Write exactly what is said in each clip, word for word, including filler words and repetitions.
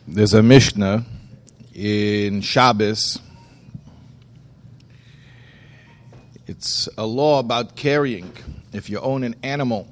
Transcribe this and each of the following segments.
There's a Mishnah in Shabbos. It's a law about carrying. If you own an animal,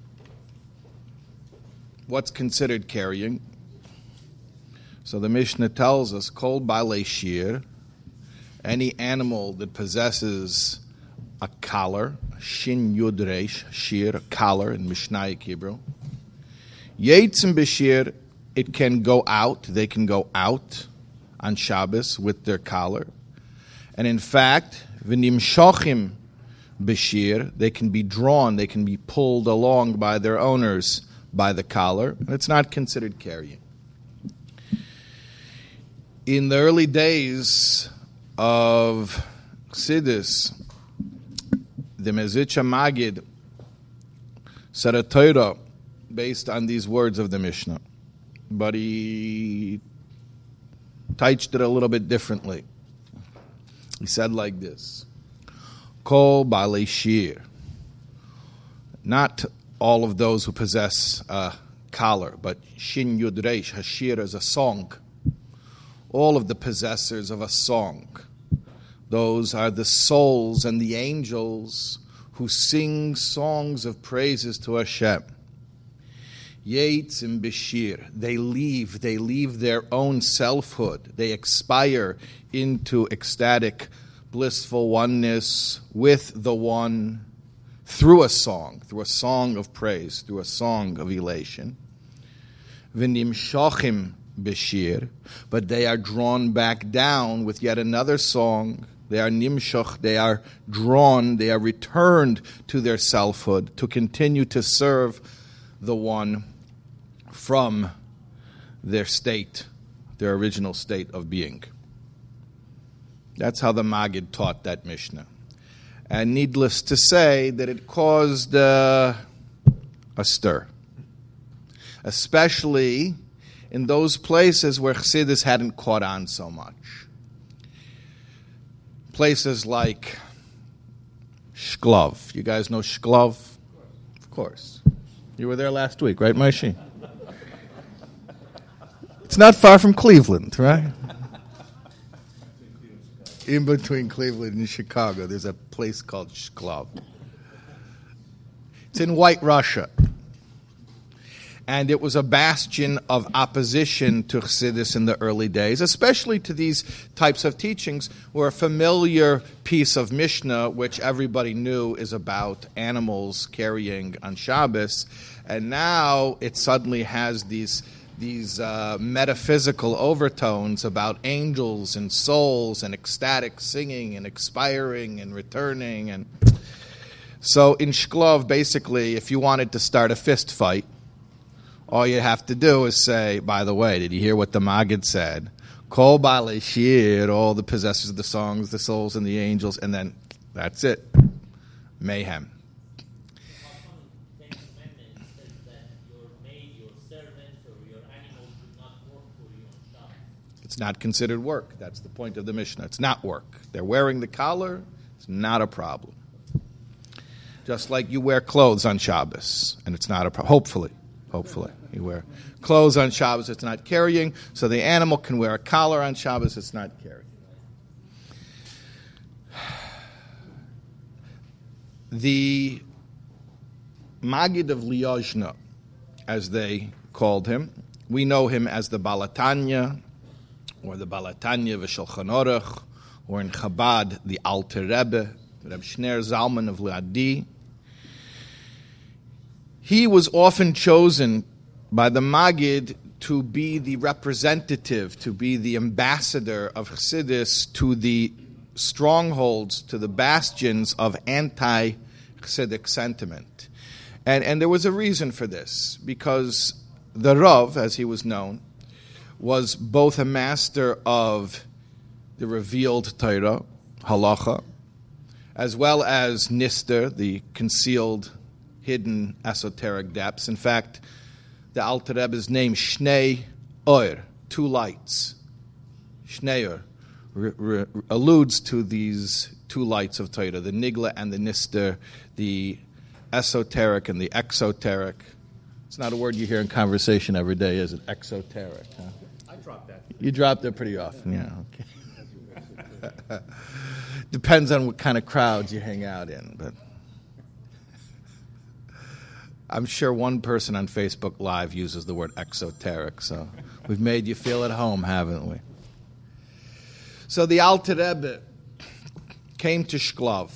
what's considered carrying? So the Mishnah tells us, Kol Balei Shir, any animal that possesses a collar, Shin Yud Reish, Shir, a collar in Mishnaic Hebrew. Yetzim B'Shir, it can go out, they can go out on Shabbos with their collar. And in fact, V'nim Shochim B'Shir, they can be drawn, they can be pulled along by their owners by the collar, and it's not considered carrying. In the early days of Chassidus, the Mezritcher Magid said a Torah based on these words of the Mishnah, but he touched it a little bit differently. He said like this: Kol Balei Shir, not all of those who possess a collar, but Shin Yud Reish, Hashir is a song. All of the possessors of a song. Those are the souls and the angels who sing songs of praises to Hashem. Yetzim B'Shir, they leave, they leave their own selfhood. They expire into ecstatic, blissful oneness with the One through a song, through a song of praise, through a song of elation. V'nim Shochim B'Shir, but they are drawn back down with yet another song. They are nimshach, they are drawn, they are returned to their selfhood to continue to serve the One from their state, their original state of being. That's how the Magid taught that Mishnah. And needless to say that it caused uh, a stir, especially in those places where Chassidus hadn't caught on so much. Places like Shklov. You guys know Shklov? Of course. You were there last week, right, Moshe? It's not far from Cleveland, right? In between Cleveland and Chicago, there's a place called Shklov. It's in White Russia. And it was a bastion of opposition to Chassidus in the early days, especially to these types of teachings, where a familiar piece of Mishnah, which everybody knew is about animals carrying on Shabbos, and now it suddenly has these these uh, metaphysical overtones about angels and souls and ecstatic singing and expiring and returning. And so in Shklov, basically, if you wanted to start a fist fight, all you have to do is say, by the way, did you hear what the Magid said? Kol Balei Shir, all the possessors of the songs, the souls and the angels, and then that's it. Mayhem. It's not considered work. That's the point of the Mishnah. It's not work. They're wearing the collar. It's not a problem. Just like you wear clothes on Shabbos, and it's not a problem. Hopefully. Hopefully. You wear clothes on Shabbos, it's not carrying. So the animal can wear a collar on Shabbos, it's not carrying. The Magid of Liozna, as they called him, we know him as the Balatanya, or the Balatanya v'Shulchan Aruch, or in Chabad, the Alter Rebbe, Reb Shner Zalman of Liadi. He was often chosen by the Magid to be the representative, to be the ambassador of Chassidus to the strongholds, to the bastions of anti-Chassidic sentiment. And, and there was a reason for this, because the Rav, as he was known, was both a master of the revealed Torah, halacha, as well as Nister, the concealed, hidden esoteric depths. In fact, the Alter Rebbe's name, Shnei Oir, two lights. Shnei Oir re- re- alludes to these two lights of Torah, the Nigla and the Nister, the esoteric and the exoteric, It's not a word you hear in conversation every day, is it? Exoteric. Huh? I drop that. You drop that pretty often, yeah. Okay. Depends on what kind of crowds you hang out in, but I'm sure one person on Facebook Live uses the word exoteric, so we've made you feel at home, haven't we? So the Alter Rebbe came to Shklov,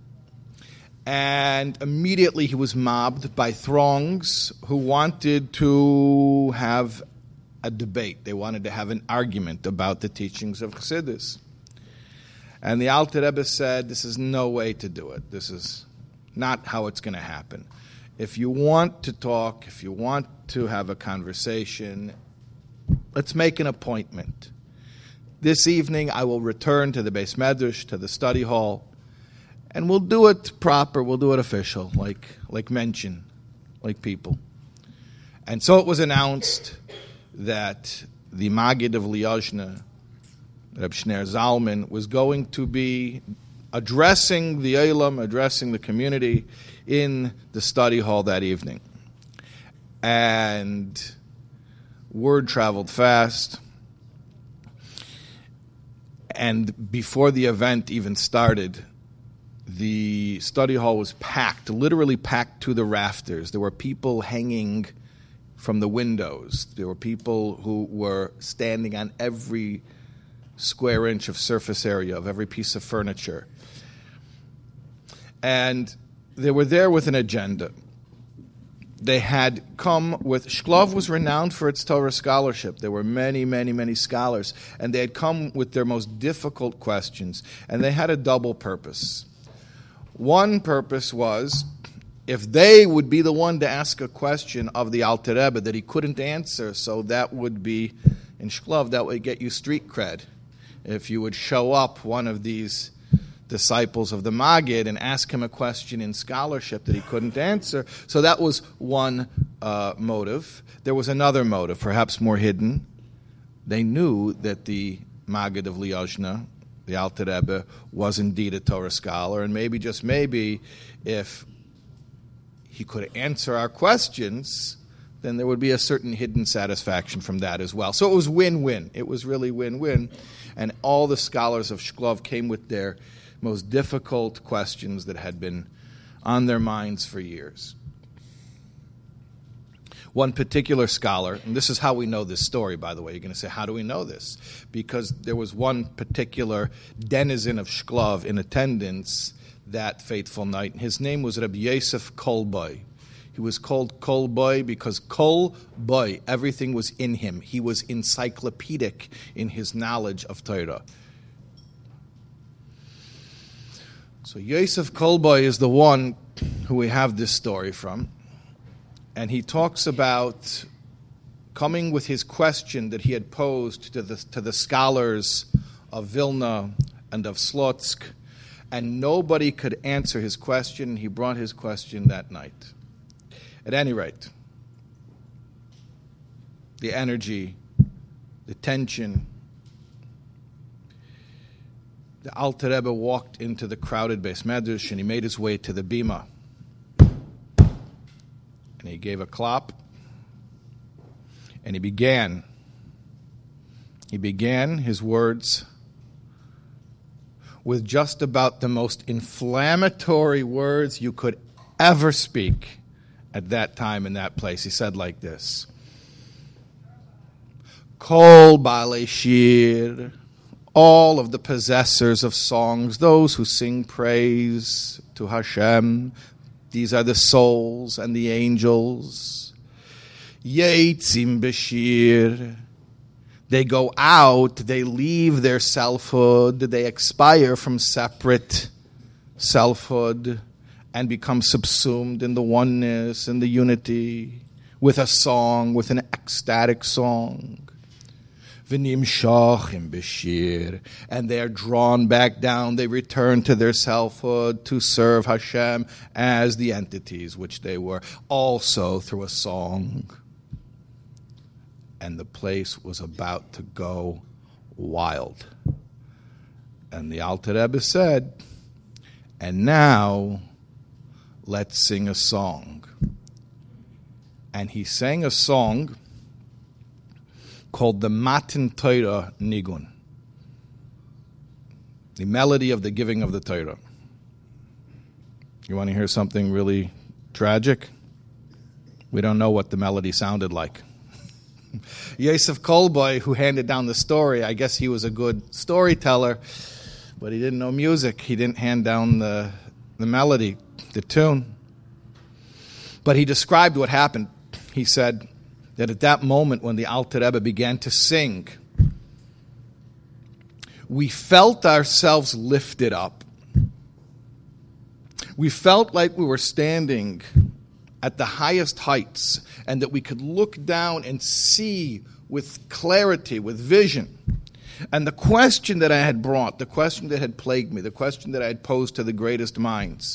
and immediately he was mobbed by throngs who wanted to have a debate. They wanted to have an argument about the teachings of Chassidus. And the Alter Rebbe said, this is no way to do it. This is not how it's going to happen. If you want to talk, if you want to have a conversation, let's make an appointment. This evening I will return to the Beis Medrash, to the study hall, and we'll do it proper, we'll do it official, like like mention, like people. And so it was announced that the Maggid of Liozna, Reb Shneir Zalman, was going to be addressing the Olam, addressing the community in the study hall that evening. And word traveled fast. And before the event even started, the study hall was packed, literally packed to the rafters. There were people hanging from the windows. There were people who were standing on every square inch of surface area of every piece of furniture. And they were there with an agenda. They had come with, Shklov was renowned for its Torah scholarship. There were many, many, many scholars. And they had come with their most difficult questions. And they had a double purpose. One purpose was, if they would be the one to ask a question of the Alter Rebbe that he couldn't answer, so that would be, in Shklov, that would get you street cred. If you would show up one of these disciples of the Maggid and ask him a question in scholarship that he couldn't answer. So that was one uh, motive. There was another motive, perhaps more hidden. They knew that the Maggid of Liozna, the Alter Rebbe, was indeed a Torah scholar, and maybe, just maybe, if he could answer our questions, then there would be a certain hidden satisfaction from that as well. So it was win-win. It was really win-win. And all the scholars of Shklov came with their most difficult questions that had been on their minds for years. One particular scholar, and this is how we know this story, by the way. You're going to say, how do we know this? Because there was one particular denizen of Shklov in attendance that fateful night. His name was Rabbi Yosef Kolboy. He was called Kolboy because Kol Boy, everything was in him. He was encyclopedic in his knowledge of Torah. So Yosef Kolboy is the one who we have this story from. And he talks about coming with his question that he had posed to the, to the scholars of Vilna and of Slotsk, and nobody could answer his question. He brought his question that night. At any rate, the energy, the tension. The Alter Rebbe walked into the crowded Beis Medrash, and he made his way to the bima. And he gave a klop, and he began. He began his words with just about the most inflammatory words you could ever speak at that time in that place. He said like this: Kol Baalei Shir, all of the possessors of songs, those who sing praise to Hashem, these are the souls and the angels. Yeitzim Bashir, they go out, they leave their selfhood, they expire from separate selfhood and become subsumed in the oneness and the unity with a song, with an ecstatic song. V'nimshachim b'shir, and they are drawn back down. They return to their selfhood to serve Hashem as the entities which they were, also through a song. And the place was about to go wild. And the Alter Rebbe said, and now let's sing a song. and he sang a song called the Matan Torah Nigun, the melody of the giving of the Torah. You want to hear something really tragic? We don't know what the melody sounded like. Yosef Kolboy, who handed down the story, I guess he was a good storyteller, but he didn't know music. He didn't hand down the, the melody, the tune. But he described what happened. He said that at that moment when the Alter Rebbe began to sing, we felt ourselves lifted up. We felt like we were standing at the highest heights, and that we could look down and see with clarity, with vision. And the question that I had brought, the question that had plagued me, the question that I had posed to the greatest minds,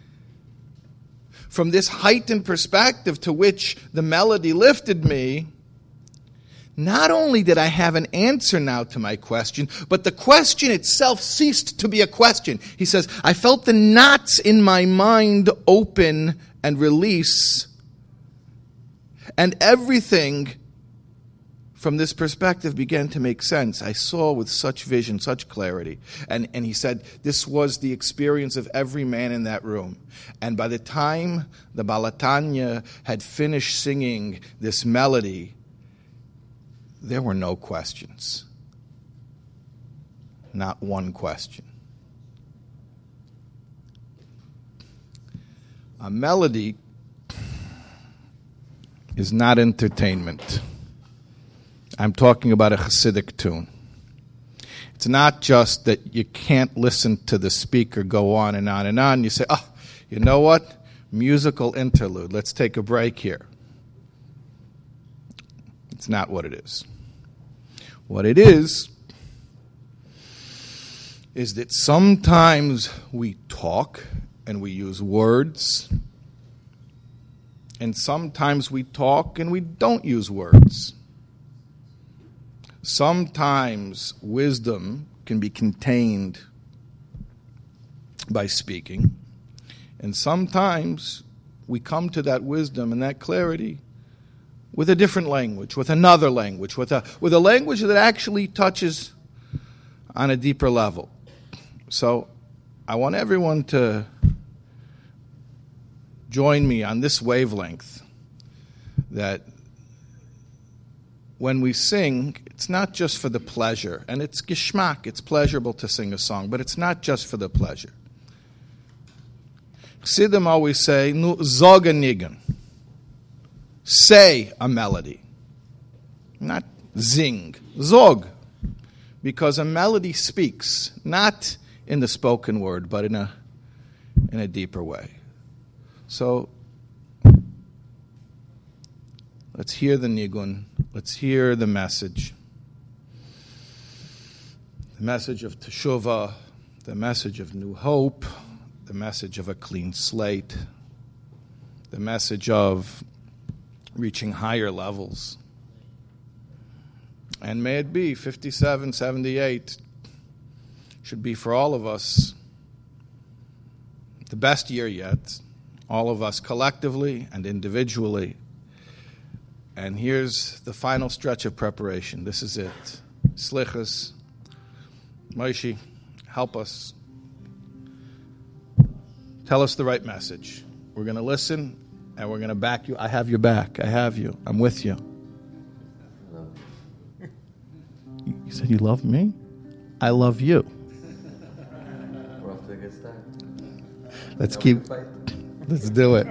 from this heightened perspective to which the melody lifted me, not only did I have an answer now to my question, but the question itself ceased to be a question. He says, I felt the knots in my mind open and release, and everything from this perspective began to make sense. I saw with such vision, such clarity. And, and he said this was the experience of every man in that room. And by the time the Baal HaTanya had finished singing this melody, there were no questions. Not one question. A melody is not entertainment. I'm talking about a Hasidic tune. It's not just that you can't listen to the speaker go on and on and on. You say, oh, you know what? Musical interlude. Let's take a break here. It's not what it is. What it is, is that sometimes we talk and we use words, and sometimes we talk and we don't use words. Sometimes wisdom can be contained by speaking, and sometimes we come to that wisdom and that clarity with a different language, with another language, with a with a language that actually touches on a deeper level. So I want everyone to join me on this wavelength, that when we sing, it's not just for the pleasure, and it's geschmack, it's pleasurable to sing a song, but it's not just for the pleasure. Chassidim always say, nu zog a nigun. Say a melody, not zing, zog, because a melody speaks, not in the spoken word, but in a in a deeper way. So let's hear the nigun, let's hear the message, the message of teshuvah, the message of new hope, the message of a clean slate, the message of reaching higher levels. And may it be fifty-seven, seventy-eight should be for all of us the best year yet, all of us collectively and individually. And here's the final stretch of preparation. This is it. Slichus, Moshe, help us. Tell us the right message. We're going to listen. And we're going to back you. I have your back. I have you. I'm with you. You said you love me? I love you. We're off to a good start. Let's keep. Let's do it.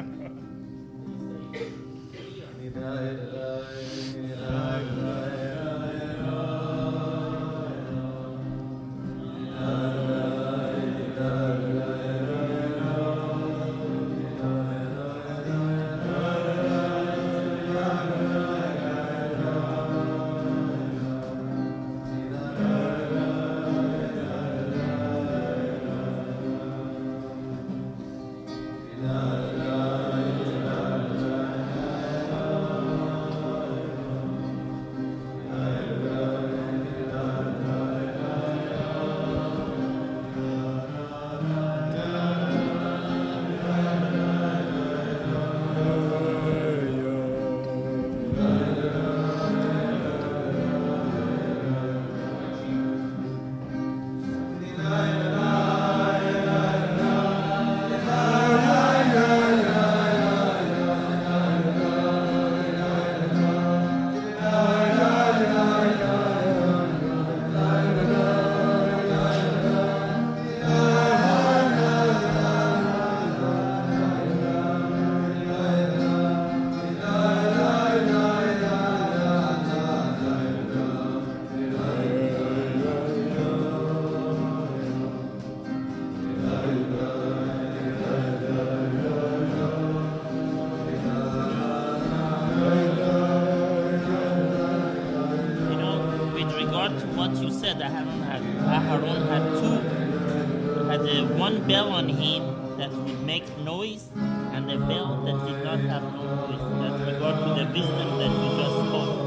what you said. Aharon had Aharon had two. Had uh, one bell on him that would make noise, and a bell that did not have no noise. That regard to the wisdom that you just spoke.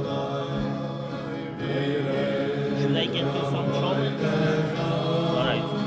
Should I get you some trouble? All right.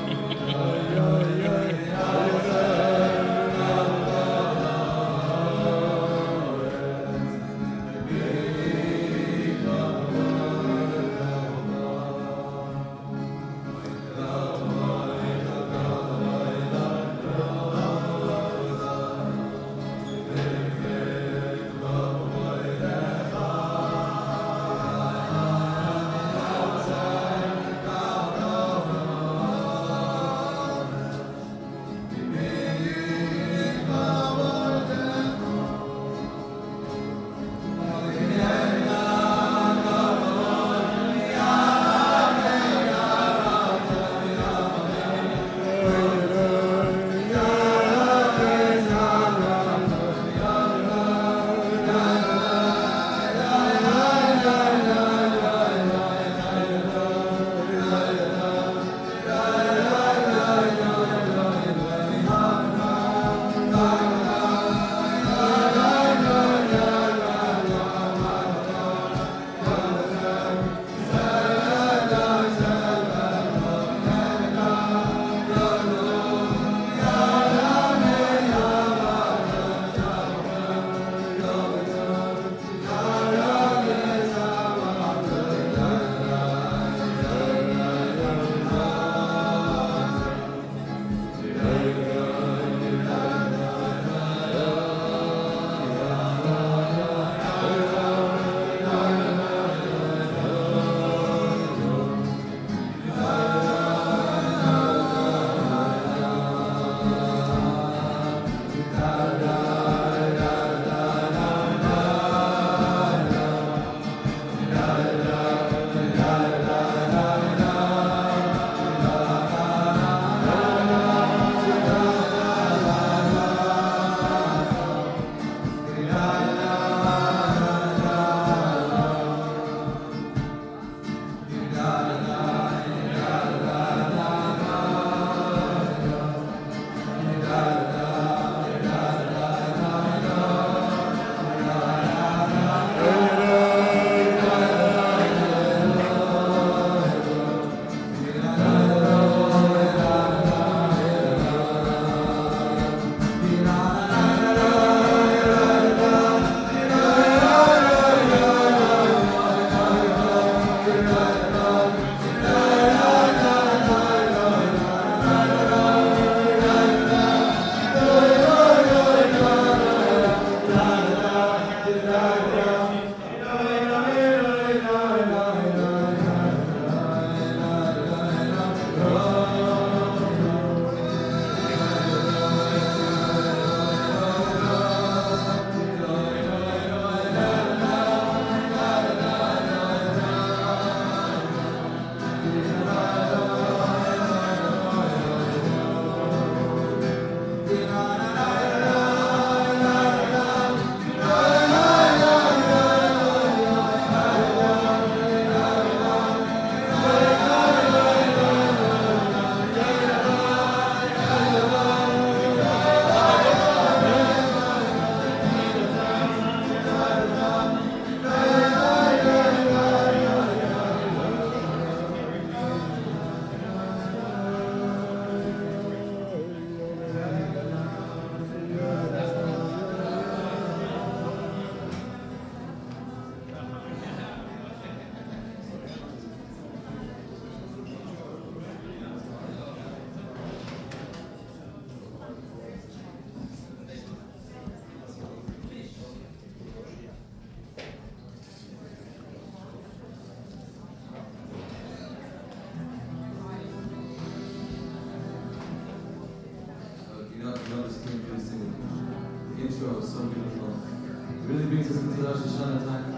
intro is so beautiful. It really brings us into Rosh Hashanah time.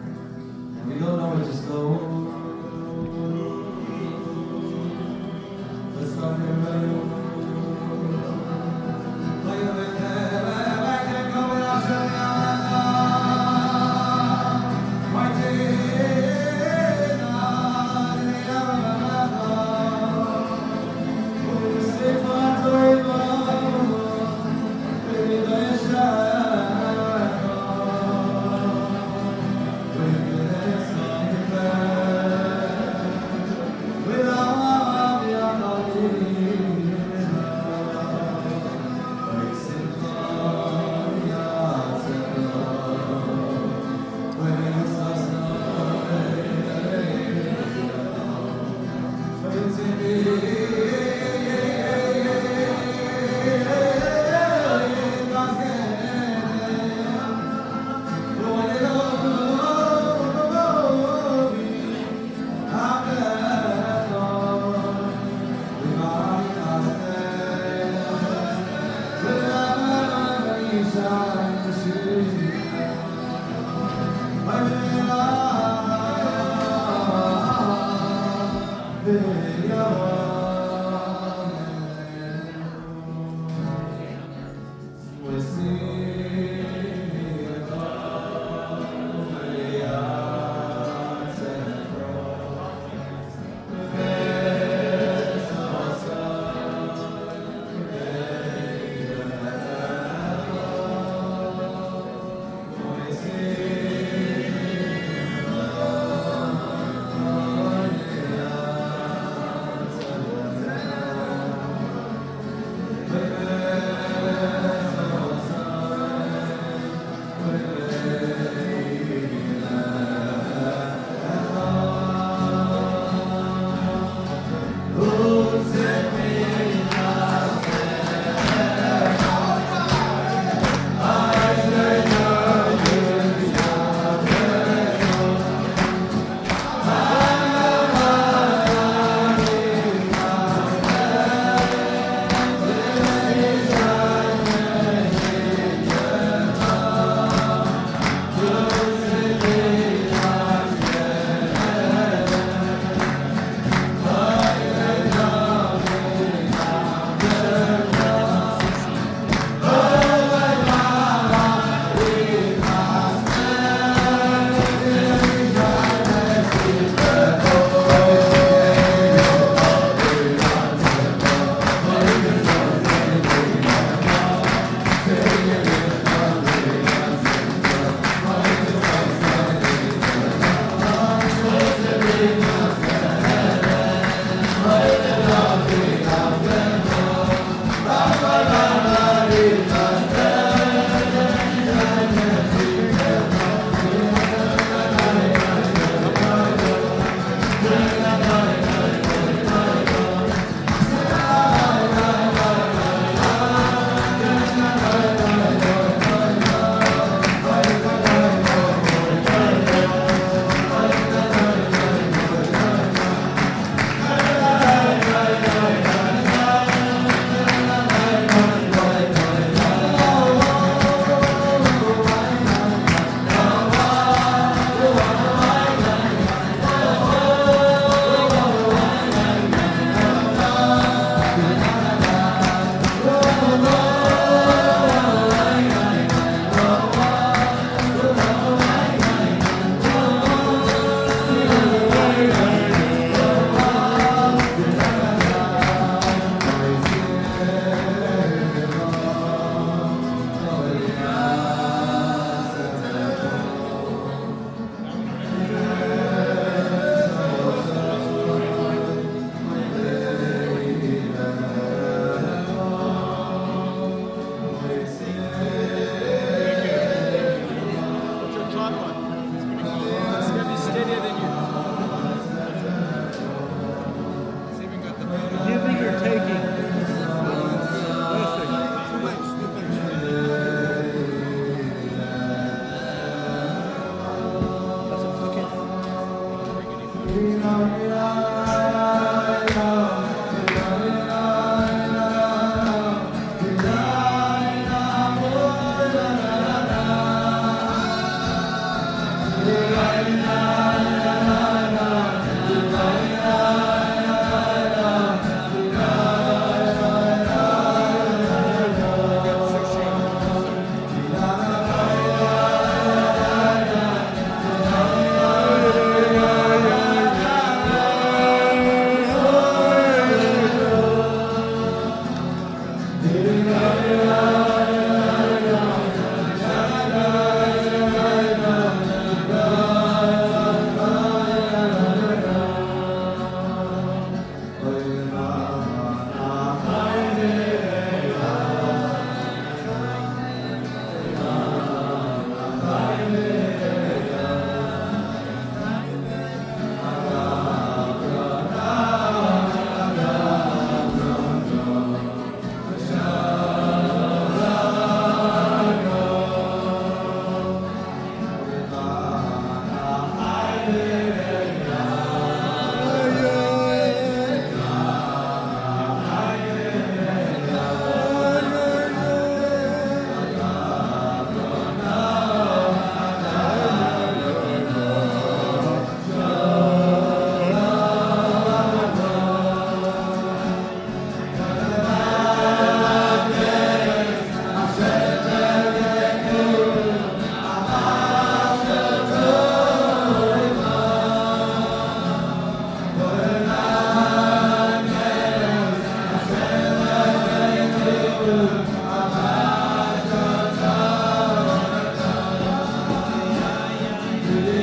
And we don't know where to just go. Let's start here.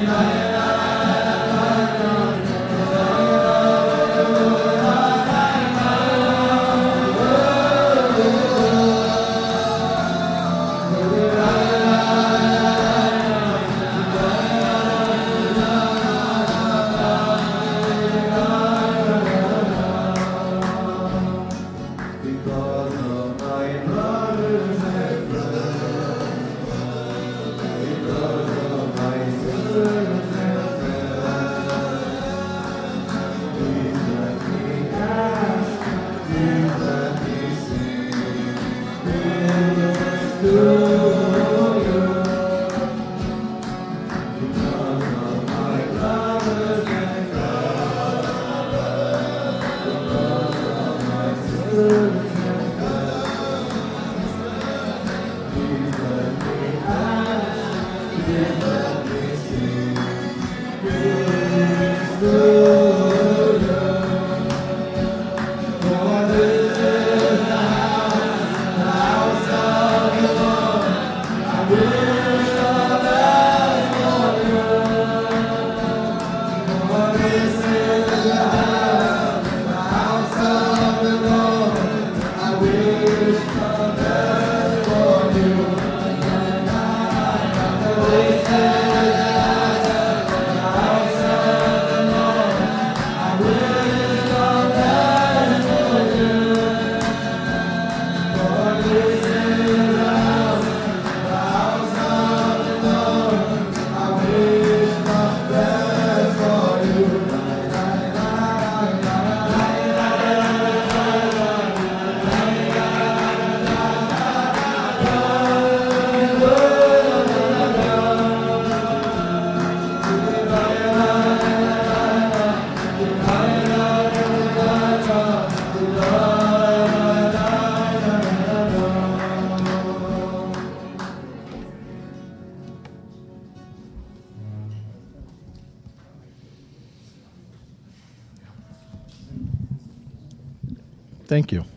Thank you.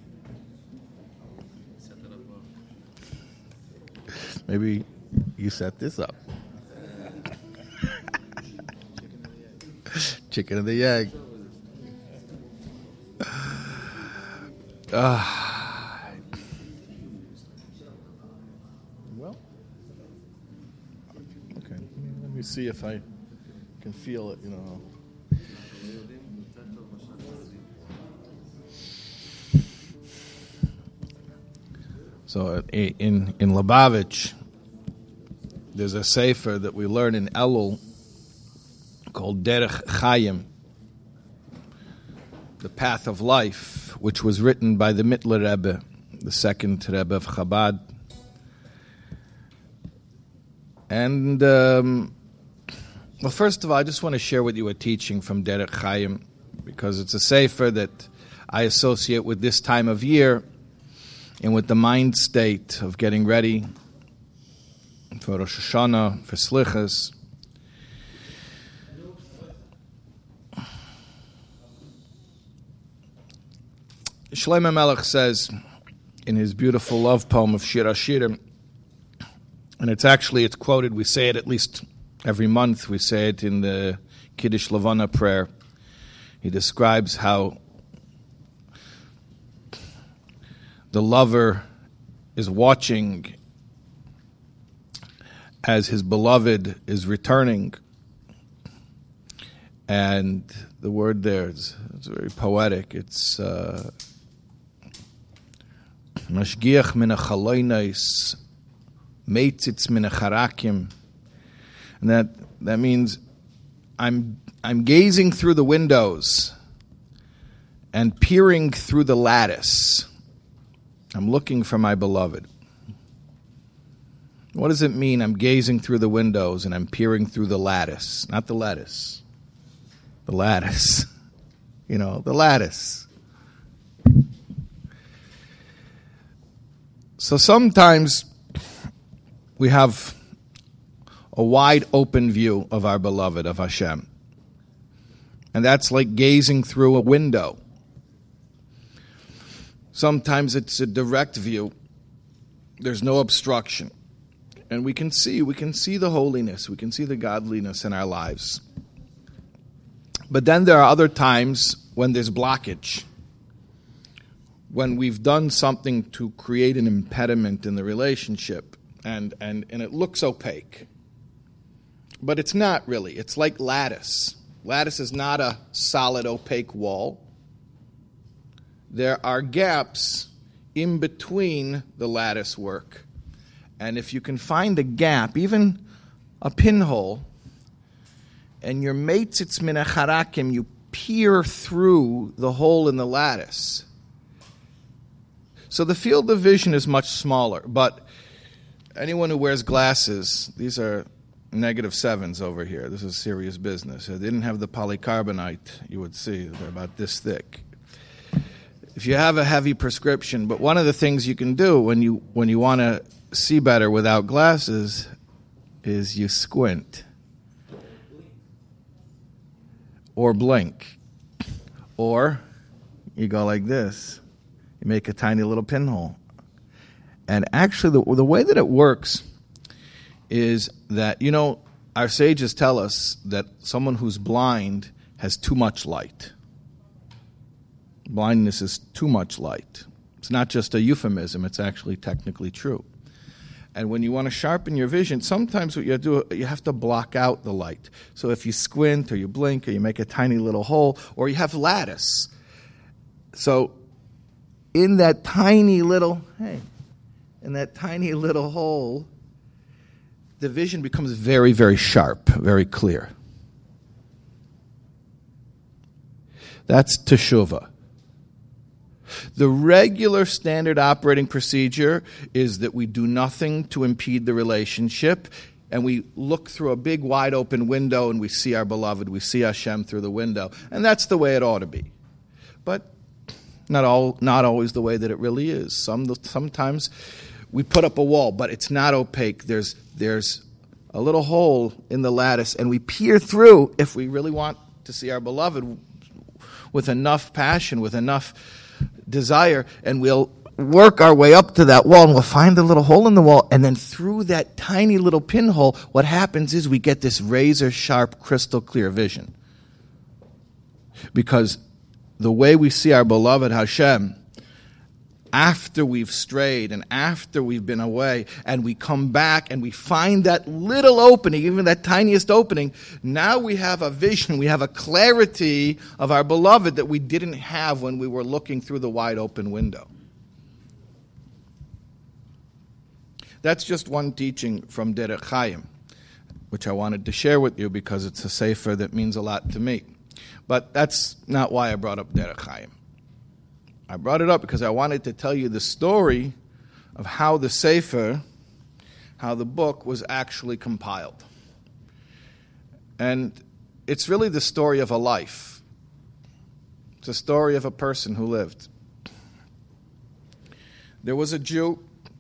Maybe you set this up. Chicken and the egg. Uh, well, okay. Let me see if I can feel it, you know. So in in Lubavitch, there's a sefer that we learn in Elul called Derech Chaim, the Path of Life, which was written by the Mittler Rebbe, the second Rebbe of Chabad. And, um, well, first of all, I just want to share with you a teaching from Derech Chaim, because it's a sefer that I associate with this time of year and with the mind state of getting ready for Rosh Hashanah, for Slichas. Shlomo Melech says in his beautiful love poem of Shir HaShirim, and it's actually, it's quoted, we say it at least every month, we say it in the Kiddush Levana prayer. He describes how the lover is watching as his beloved is returning. And the word there is it's very poetic. It's Mashgiach min achaloinais, meitzitz min acharakim. And that that means I'm I'm gazing through the windows and peering through the lattice. I'm looking for my beloved. What does it mean? I'm gazing through the windows and I'm peering through the lattice. Not the lettuce. The lattice. You know, the lattice. So sometimes we have a wide open view of our beloved, of Hashem. And that's like gazing through a window. Sometimes it's a direct view. There's no obstruction. And we can see, we can see the holiness, we can see the godliness in our lives. But then there are other times when there's blockage, when we've done something to create an impediment in the relationship, and, and, and it looks opaque. But it's not really. It's like lattice. Lattice is not a solid, opaque wall. There are gaps in between the lattice work. And if you can find a gap, even a pinhole, and your meitzitz min hacharakim, you peer through the hole in the lattice. So the field of vision is much smaller, but anyone who wears glasses, these are negative sevens over here. This is serious business. If they didn't have the polycarbonate, you would see they're about this thick. If you have a heavy prescription, but one of the things you can do when you when you want to see better without glasses is you squint. Or blink. Or you go like this. You make a tiny little pinhole. And actually, the, the way that it works is that, you know, our sages tell us that someone who's blind has too much light. Blindness is too much light. It's not just a euphemism, it's actually technically true. And when you want to sharpen your vision, sometimes what you do, you have to block out the light. So if you squint or you blink or you make a tiny little hole or you have lattice. So in that tiny little, hey, in that tiny little hole, the vision becomes very, very sharp, very clear. That's teshuvah. The regular standard operating procedure is that we do nothing to impede the relationship, and we look through a big wide open window and we see our beloved, we see Hashem through the window. And that's the way it ought to be. But not all, not always the way that it really is. Some sometimes we put up a wall, but it's not opaque. There's there's a little hole in the lattice, and we peer through if we really want to see our beloved with enough passion, with enough desire, and we'll work our way up to that wall, and we'll find a little hole in the wall, and then through that tiny little pinhole, what happens is we get this razor-sharp, crystal-clear vision. Because the way we see our beloved Hashem, after we've strayed and after we've been away, and we come back and we find that little opening, even that tiniest opening, now we have a vision, we have a clarity of our beloved that we didn't have when we were looking through the wide open window. That's just one teaching from Derech Chaim, which I wanted to share with you because it's a sefer that means a lot to me. But that's not why I brought up Derech Chaim. I brought it up because I wanted to tell you the story of how the sefer, how the book was actually compiled. And it's really the story of a life. It's a story of a person who lived. There was a Jew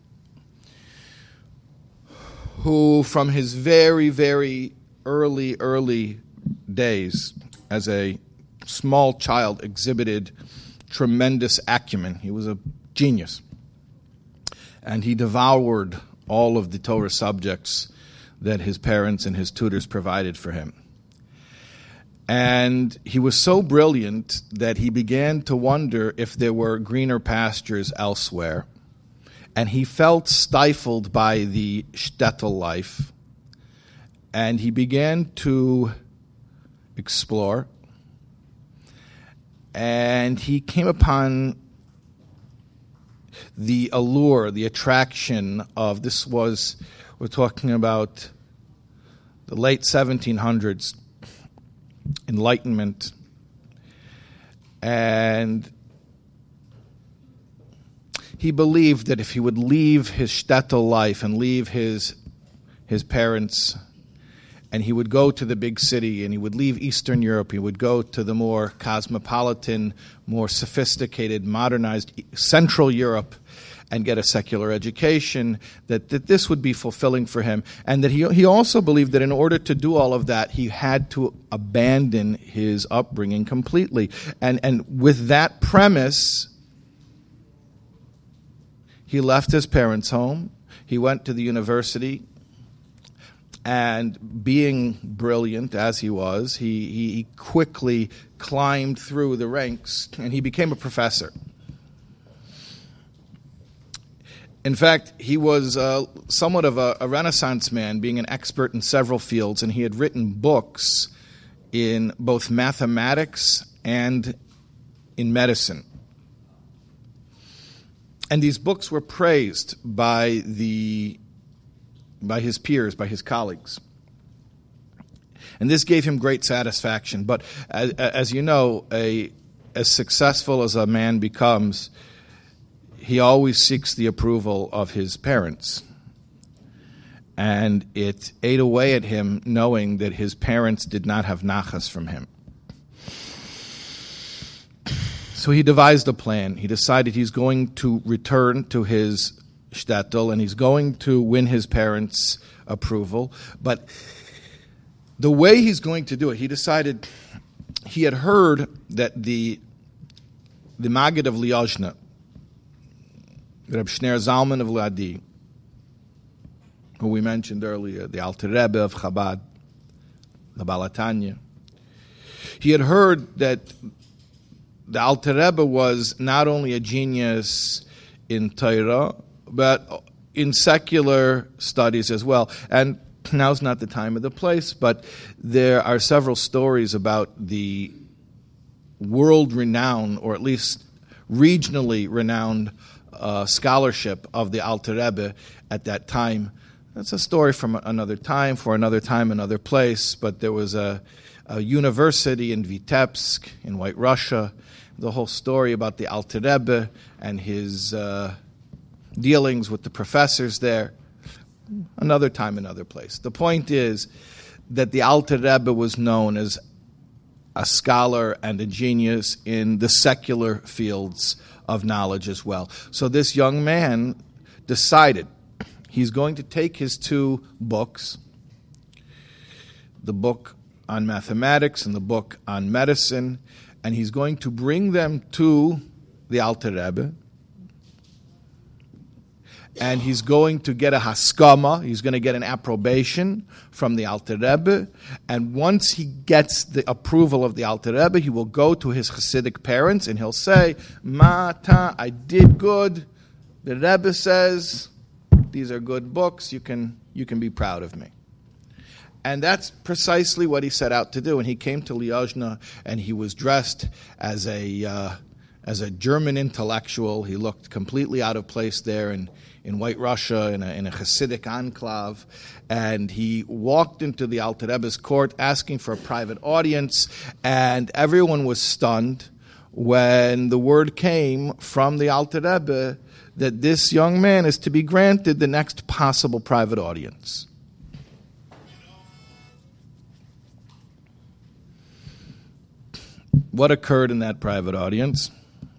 who, from his very, very early, early days as a small child, exhibited tremendous acumen. He was a genius. And he devoured all of the Torah subjects that his parents and his tutors provided for him. And he was so brilliant that he began to wonder if there were greener pastures elsewhere. And he felt stifled by the shtetl life. And he began to explore. And he came upon the allure, the attraction of, this was, we're talking about the late seventeen hundreds, Enlightenment. And he believed that if he would leave his shtetl life and leave his his parents, and he would go to the big city, and he would leave Eastern Europe, he would go to the more cosmopolitan, more sophisticated, modernized Central Europe and get a secular education, that, that this would be fulfilling for him. And that he, he also believed that in order to do all of that, he had to abandon his upbringing completely. And, and with that premise, he left his parents' home, he went to the university, And being brilliant as he was, he, he quickly climbed through the ranks and he became a professor. In fact, he was uh, somewhat of a, a Renaissance man, being an expert in several fields, and he had written books in both mathematics and in medicine. And these books were praised by the by his peers, by his colleagues. And this gave him great satisfaction. But as, as you know, a, as successful as a man becomes, he always seeks the approval of his parents. And it ate away at him knowing that his parents did not have nachas from him. So he devised a plan. He decided he's going to return to his shtetl and he's going to win his parents' approval. But the way he's going to do it, he decided, he had heard that the the Maggid of Liozna, Reb Shner Zalman of Ladi, who we mentioned earlier, the Alter Rebbe of Chabad, the Baal HaTanya, he had heard that the Alter Rebbe was not only a genius in Torah, but in secular studies as well. And now's not the time or the place, but there are several stories about the world-renowned, or at least regionally renowned, uh, scholarship of the Alter Rebbe at that time. That's a story from another time, for another time, another place, but there was a, a university in Vitebsk, in White Russia, the whole story about the Alter Rebbe and his uh, dealings with the professors there. Another time, another place. The point is that the Alter Rebbe was known as a scholar and a genius in the secular fields of knowledge as well. So this young man decided he's going to take his two books, the book on mathematics and the book on medicine, and he's going to bring them to the Alter Rebbe, and he's going to get a haskama, he's going to get an approbation from the Alter Rebbe, and once he gets the approval of the Alter Rebbe, he will go to his Hasidic parents and he'll say, Mata, I did good. The Rebbe says, these are good books, you can, you can be proud of me. And that's precisely what he set out to do. And he came to Liozna and he was dressed as a uh, as a German intellectual. He looked completely out of place there in, in White Russia, in a, in a Hasidic enclave. And he walked into the Alter Rebbe's court asking for a private audience. And everyone was stunned when the word came from the Alter Rebbe that this young man is to be granted the next possible private audience. What occurred in that private audience?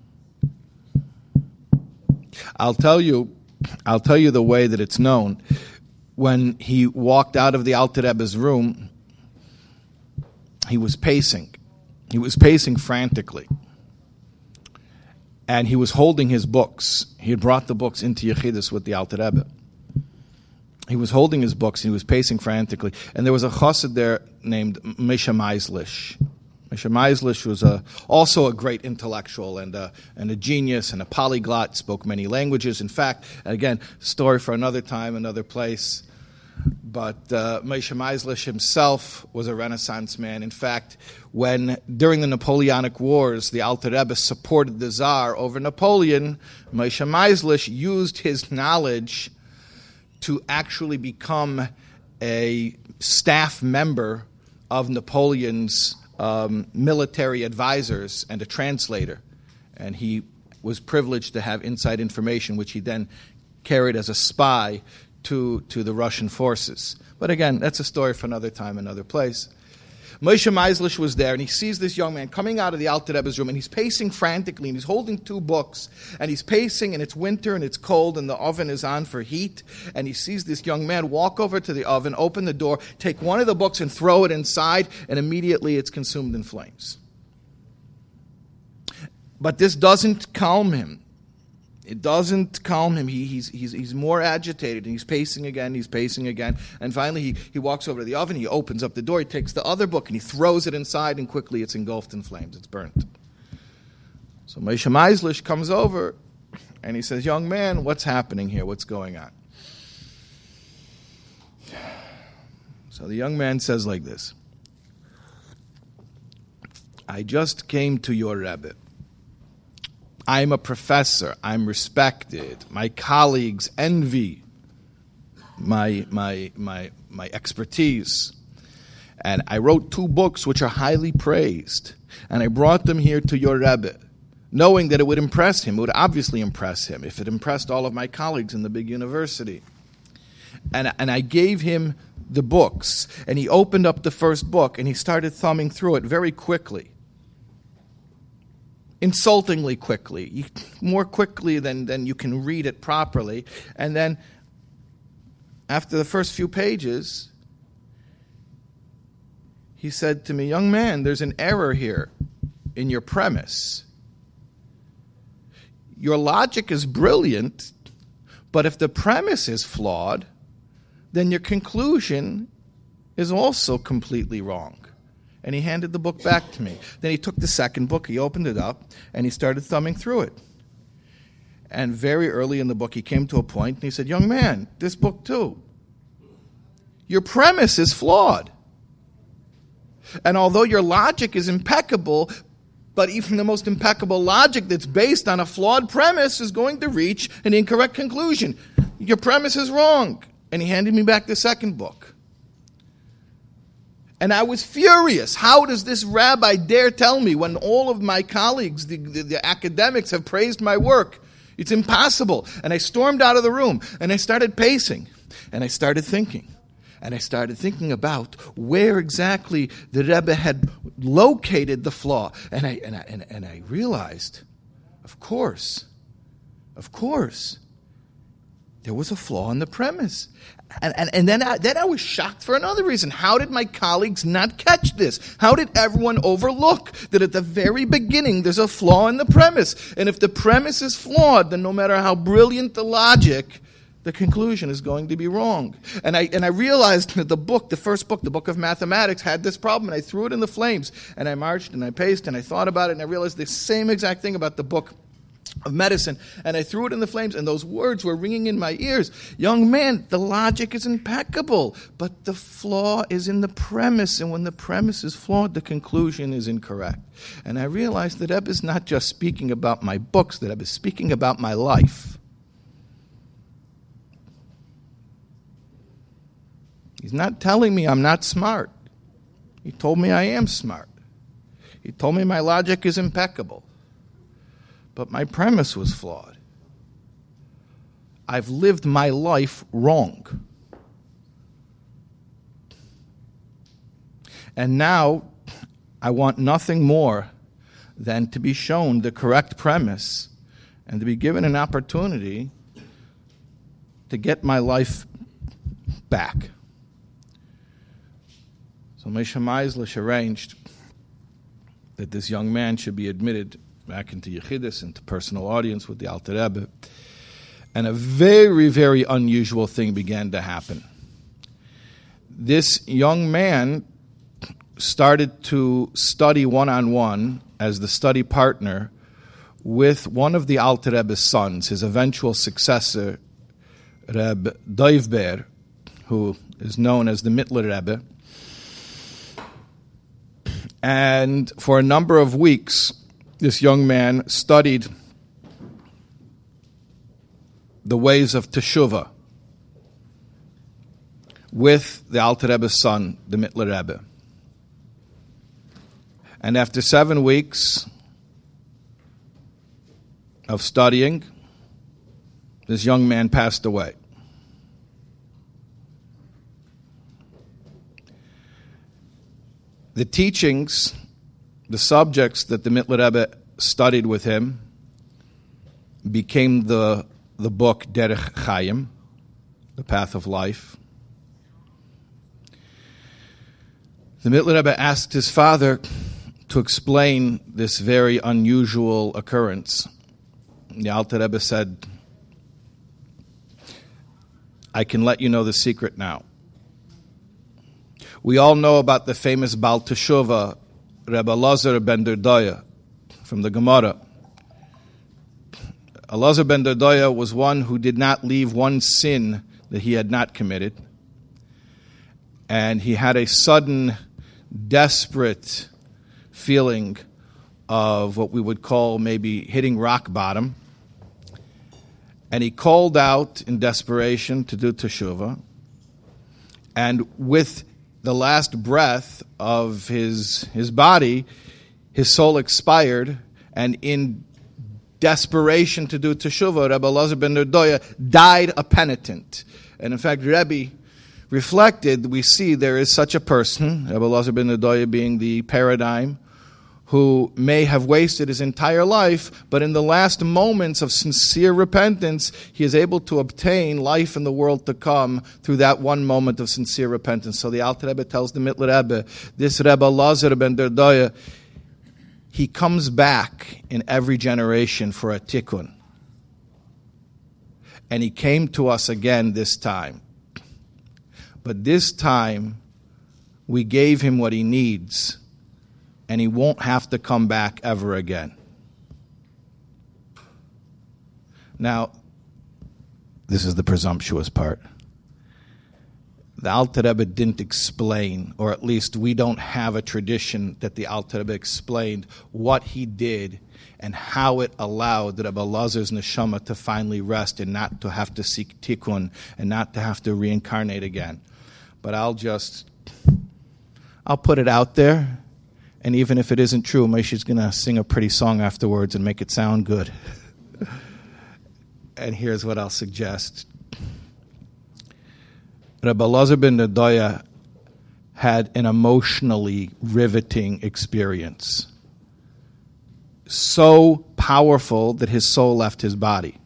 I'll tell you, I'll tell you the way that it's known. When he walked out of the Alter Rebbe's room, he was pacing. He was pacing frantically. And he was holding his books. He had brought the books into Yechidus with the Alter Rebbe. He was holding his books and he was pacing frantically. And there was a chassid there named Moshe Meislish. Moshe Meislish was a, also a great intellectual and a, and a genius and a polyglot, spoke many languages. In fact, again, story for another time, another place. But uh, Moshe Meislish himself was a Renaissance man. In fact, when during the Napoleonic Wars, the Alter Rebbe supported the Tsar over Napoleon, Moshe Meislish used his knowledge to actually become a staff member of Napoleon's Um, military advisors and a translator, and he was privileged to have inside information which he then carried as a spy to, to the Russian forces. But again, that's a story for another time, another place. Moshe Meislish was there, and he sees this young man coming out of the Alter Rebbe's room, and he's pacing frantically, and he's holding two books, and he's pacing, and it's winter, and it's cold, and the oven is on for heat, and he sees this young man walk over to the oven, open the door, take one of the books and throw it inside, and immediately it's consumed in flames. But this doesn't calm him. It doesn't calm him. He, he's, he's, he's more agitated, and he's pacing again, he's pacing again. And finally, he, he walks over to the oven, he opens up the door, he takes the other book, and he throws it inside, and quickly it's engulfed in flames. It's burnt. So Moshe Meislish comes over, and he says, young man, what's happening here? What's going on? So the young man says like this, I just came to your Rebbe. I'm a professor. I'm respected. My colleagues envy my, my, my, my expertise. And I wrote two books which are highly praised. And I brought them here to your Rebbe, knowing that it would impress him. It would obviously impress him if it impressed all of my colleagues in the big university. And, and I gave him the books. And he opened up the first book and he started thumbing through it very quickly. Insultingly quickly, more quickly than, than you can read it properly. And then, after the first few pages, he said to me, young man, there's an error here in your premise. Your logic is brilliant, but if the premise is flawed, then your conclusion is also completely wrong. And he handed the book back to me. Then he took the second book, he opened it up, and he started thumbing through it. And very early in the book, he came to a point, and he said, young man, this book too, your premise is flawed. And although your logic is impeccable, but even the most impeccable logic that's based on a flawed premise is going to reach an incorrect conclusion. Your premise is wrong. And he handed me back the second book. And I was furious. How does this rabbi dare tell me when all of my colleagues, the, the, the academics, have praised my work? It's impossible. And I stormed out of the room, and I started pacing, and I started thinking. And I started thinking about where exactly the Rebbe had located the flaw. And I, and I, and, and I realized, of course, of course, there was a flaw in the premise. And, and, and then, I, then I was shocked for another reason. How did my colleagues not catch this? How did everyone overlook that at the very beginning there's a flaw in the premise? And if the premise is flawed, then no matter how brilliant the logic, the conclusion is going to be wrong. And I, and I realized that the book, the first book, the book of mathematics, had this problem, and I threw it in the flames. And I marched and I paced and I thought about it, and I realized the same exact thing about the book of medicine, and I threw it in the flames, and those words were ringing in my ears. Young man, the logic is impeccable, but the flaw is in the premise, and when the premise is flawed, the conclusion is incorrect. And I realized that Rebbe is not just speaking about my books, that Rebbe is speaking about my life. He's not telling me I'm not smart. He told me I am smart. He told me my logic is impeccable. But my premise was flawed. I've lived my life wrong. And now I want nothing more than to be shown the correct premise and to be given an opportunity to get my life back. So Moshe Meislish arranged that this young man should be admitted back into Yechidus, into personal audience with the Alter Rebbe. And a very, very unusual thing began to happen. This young man started to study one-on-one as the study partner with one of the Alter Rebbe's sons, his eventual successor, Reb Dov Ber, who is known as the Mittler Rebbe. And for a number of weeks, this young man studied the ways of Teshuvah with the Alter Rebbe's son, the Mittler Rebbe. And after seven weeks of studying, this young man passed away. The teachings, the subjects that the Mittler Rebbe studied with him became the, the book Derech Chaim, The Path of Life. The Mittler Rebbe asked his father to explain this very unusual occurrence the Alter Rebbe said, I can let you know the secret now. We all know about the famous Baal Teshuvah, Rebbe Elazar ben Derdoya, from the Gemara. Elazar ben Derdoya was one who did not leave one sin that he had not committed. And he had a sudden, desperate feeling of what we would call maybe hitting rock bottom. And he called out in desperation to do teshuvah. And with the last breath of his, his body, his soul expired. And in desperation to do teshuvah, Rebbe Elazar ben Derdoya died a penitent. And in fact, Rebbe reflected, we see there is such a person, Rebbe Elazar ben Derdoya being the paradigm, who may have wasted his entire life, but in the last moments of sincere repentance, he is able to obtain life in the world to come through that one moment of sincere repentance. So the Alter Rebbe tells the Mittler Rebbe, this Rebbe Elazar ben Derdoya, he comes back in every generation for a tikkun. And he came to us again this time. But this time, we gave him what he needs, and he won't have to come back ever again. Now, this is the presumptuous part. The Alter Rebbe didn't explain, or at least we don't have a tradition that the Alter Rebbe explained what he did and how it allowed Rebbe Elazar's neshama to finally rest and not to have to seek tikkun and not to have to reincarnate again. But I'll just, I'll put it out there, and even if it isn't true, Moshe's going to sing a pretty song afterwards and make it sound good. And here's what I'll suggest. Rebbe Elazar ben Derdoya had an emotionally riveting experience. So powerful that his soul left his body.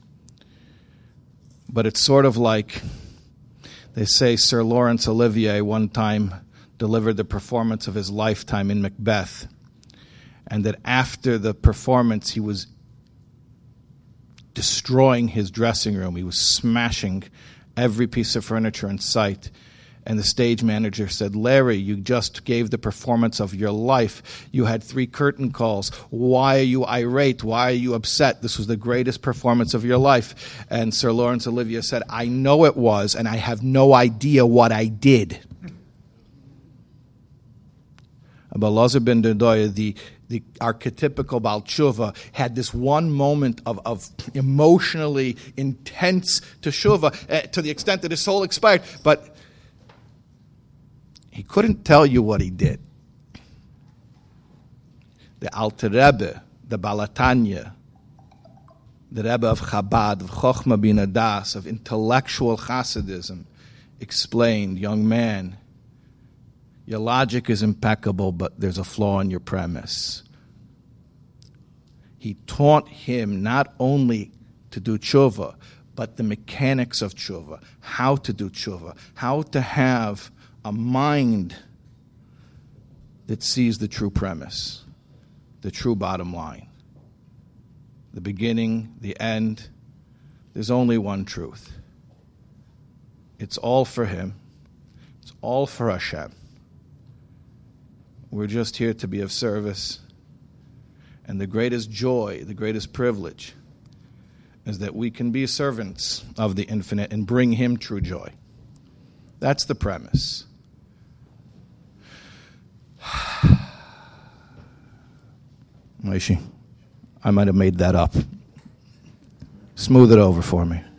But it's sort of like, they say Sir Laurence Olivier one time delivered the performance of his lifetime in Macbeth, and that after the performance he was destroying his dressing room. He was smashing every piece of furniture in sight. And the stage manager said, Larry, you just gave the performance of your life. You had three curtain calls. Why are you irate? Why are you upset? This was the greatest performance of your life. And Sir Laurence Olivier said, I know it was, and I have no idea what I did. Rebbe Elazar ben Derdoya, the The archetypical Baal Tshuva, had this one moment of, of emotionally intense teshuvah uh, to the extent that his soul expired, but he couldn't tell you what he did. The Alter Rebbe, the Baal HaTanya, the Rebbe of Chabad, of Chochmah Bina Das, of intellectual Hasidism, explained, young man, your logic is impeccable, but there's a flaw in your premise. He taught him not only to do tshuva, but the mechanics of tshuva, how to do tshuva, how to have a mind that sees the true premise, the true bottom line, the beginning, the end. There's only one truth. It's all for him. It's all for Hashem. We're just here to be of service. And the greatest joy, the greatest privilege, is that we can be servants of the infinite and bring him true joy. That's the premise. Moshe, I might have made that up. Smooth it over for me.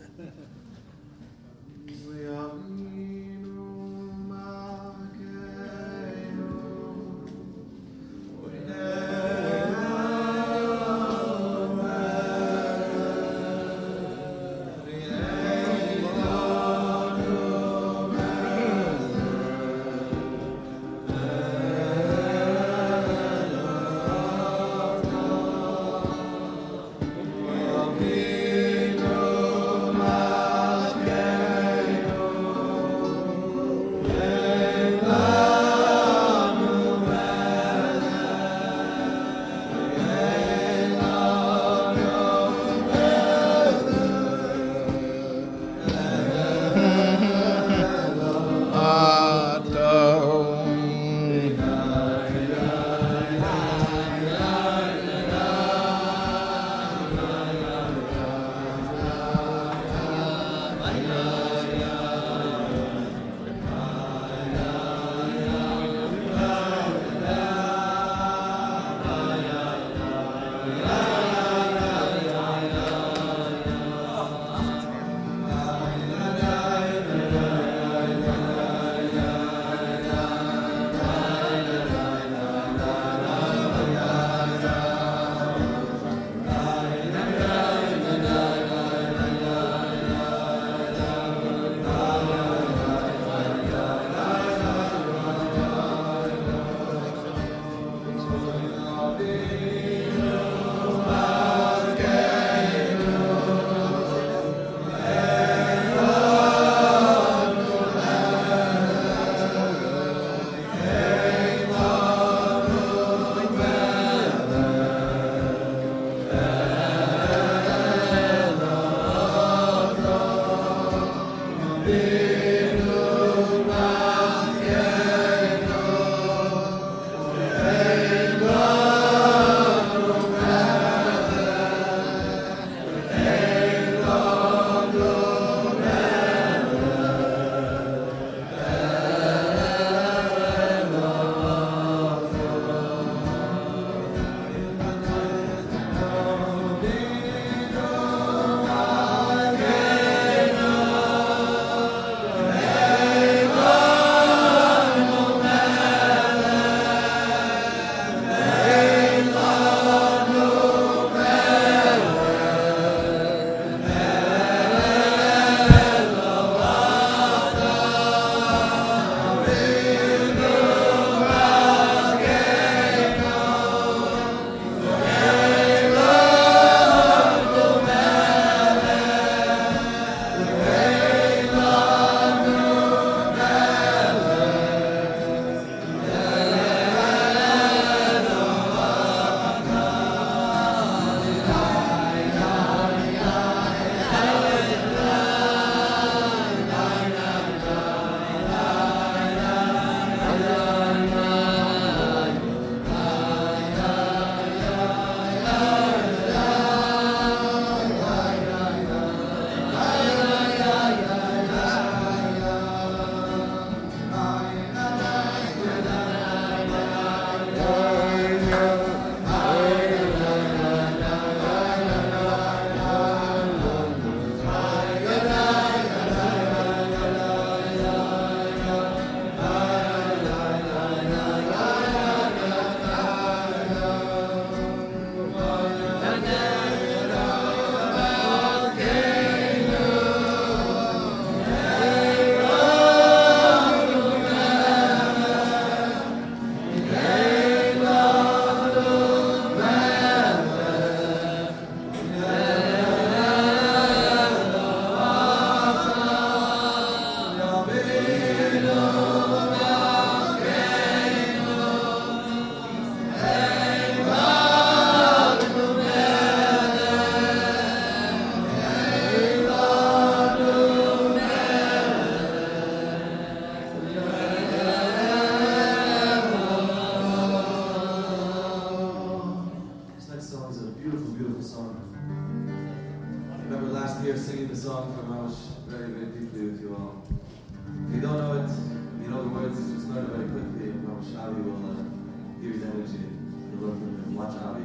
song from Rausch very, very deeply with you all. If you don't know it, you know the words, just learn it very quickly, and Rausch Avi will uh, give you the energy. You learn from him. Watch Avi.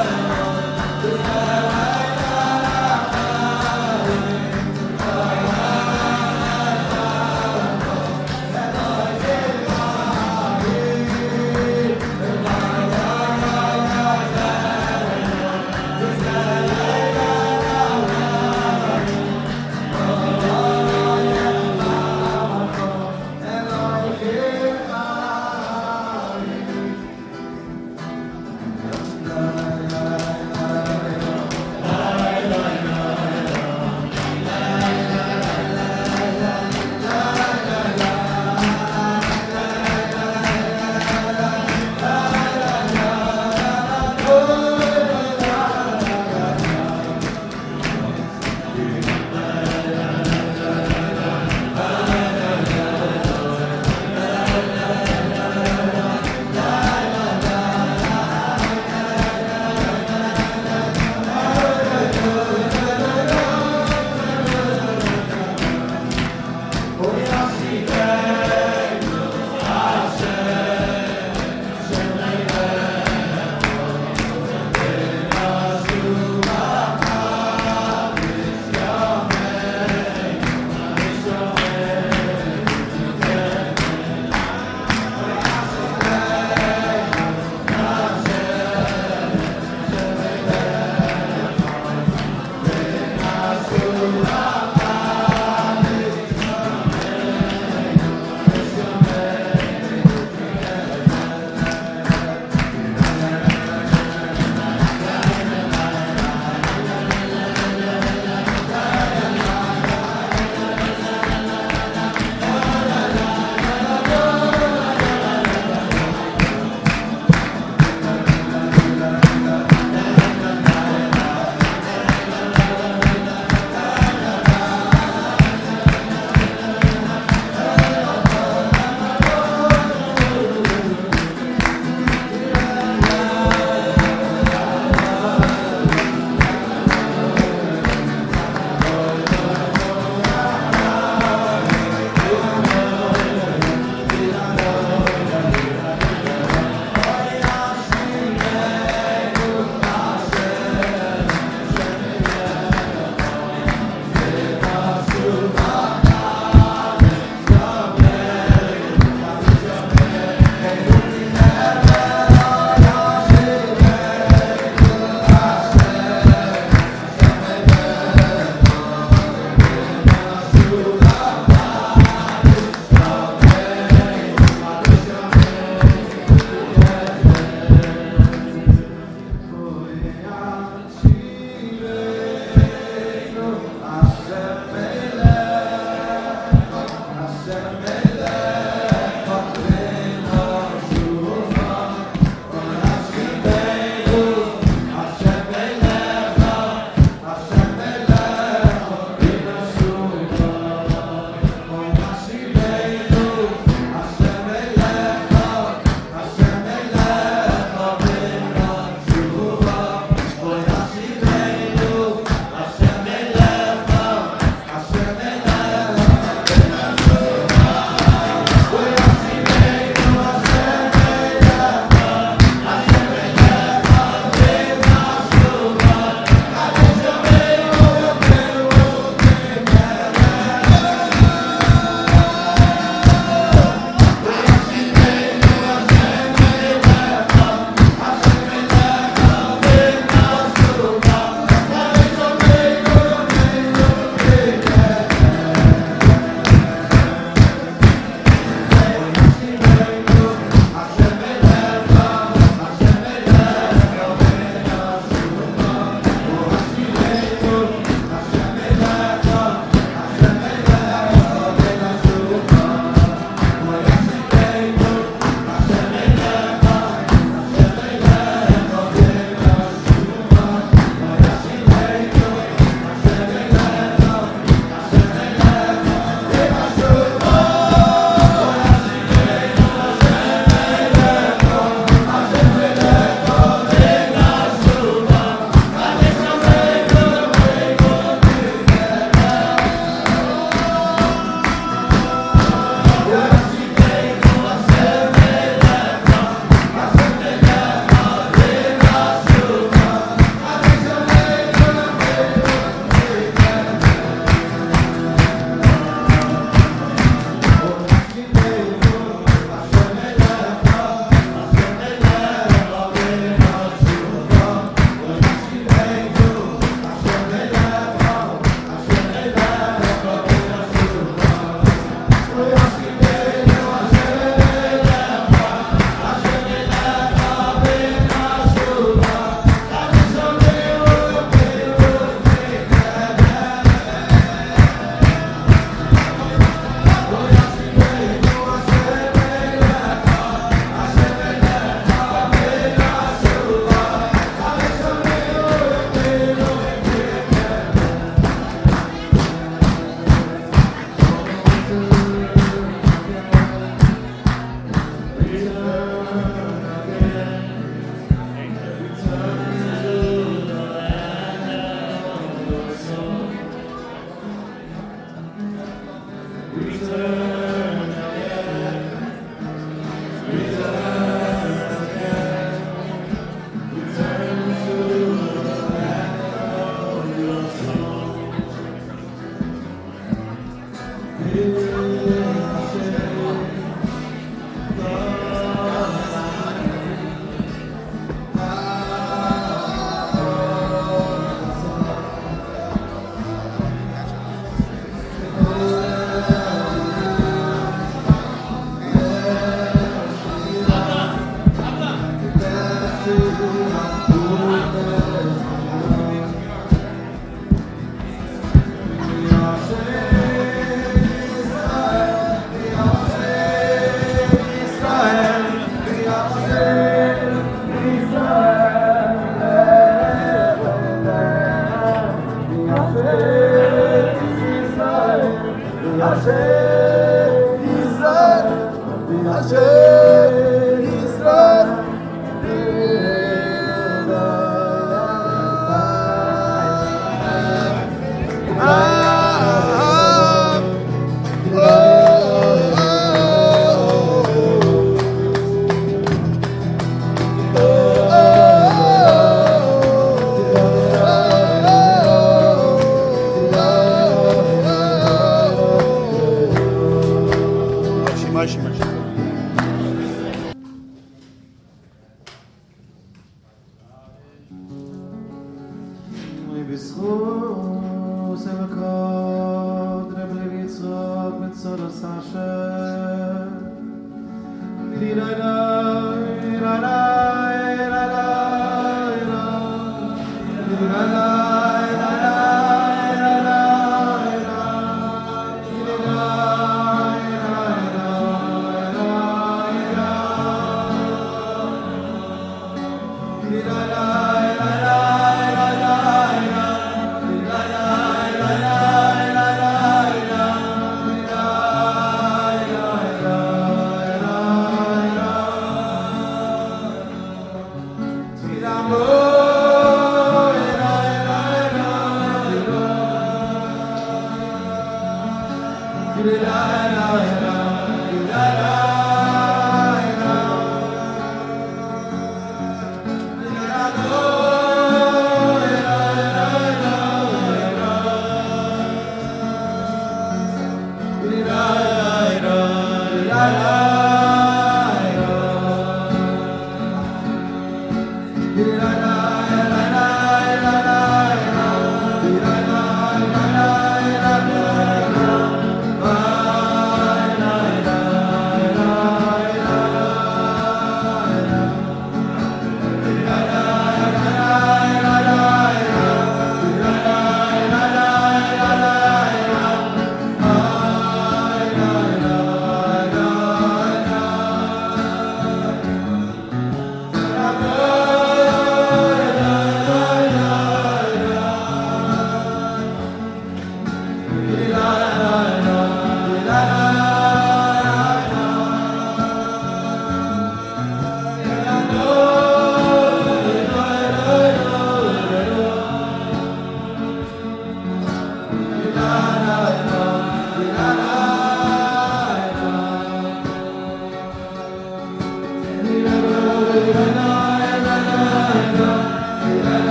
Bye.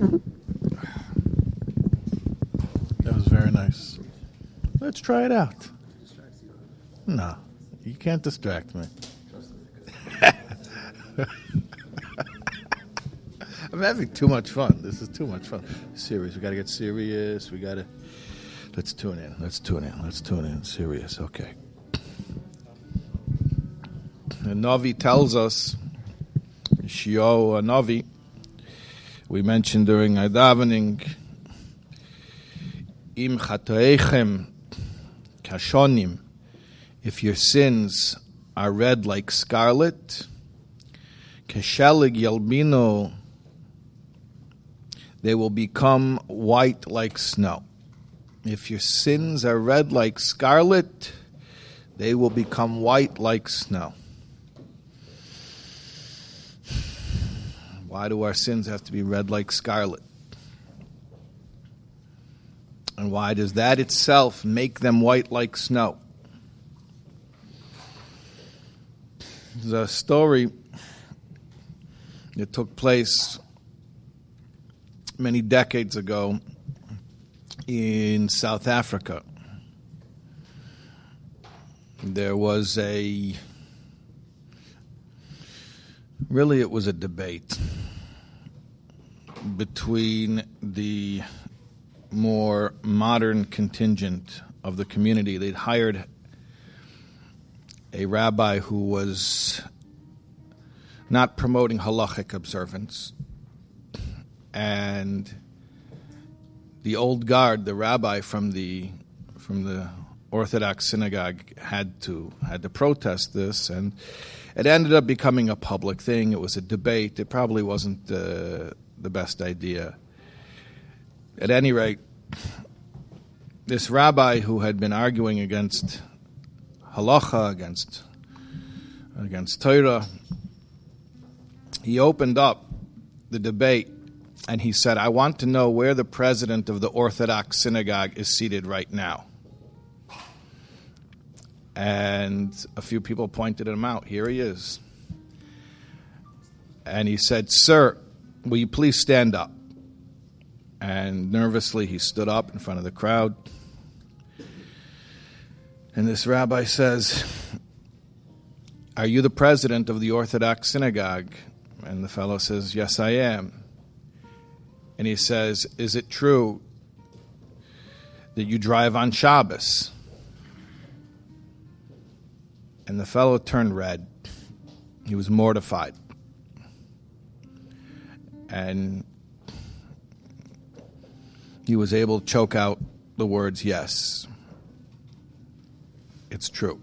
That was very nice. Let's try it out. No, you can't distract me. I'm having too much fun. This is too much fun. Serious. We got to get serious. We got to. Let's tune in. Let's tune in. Let's tune in. Serious. Okay. The Navi tells us, Yeshayahu Navi, we mentioned during our davening, Im chatoechem kashonim, if your sins are red like scarlet, keshalig yalbino, they will become white like snow. If your sins are red like scarlet, they will become white like snow. Why do our sins have to be red like scarlet? And why does that itself make them white like snow? There's a story that took place many decades ago in South Africa. There was a, really it was a debate between the more modern contingent of the community. They'd hired a rabbi who was not promoting halachic observance, and the old guard, the rabbi from the from the Orthodox synagogue, had to had to protest this, and it ended up becoming a public thing. It was a debate. It probably wasn't uh, the best idea. At any rate, this rabbi who had been arguing against halacha, against against Torah, he opened up the debate and he said, I want to know where the president of the Orthodox synagogue is seated right now. And a few people pointed him out. Here he is. And he said, Sir, will you please stand up? And nervously he stood up in front of the crowd. And this rabbi says, are you the president of the Orthodox synagogue? And the fellow says, yes, I am. And he says, is it true that you drive on Shabbos? And the fellow turned red. He was mortified. And he was able to choke out the words, yes, it's true.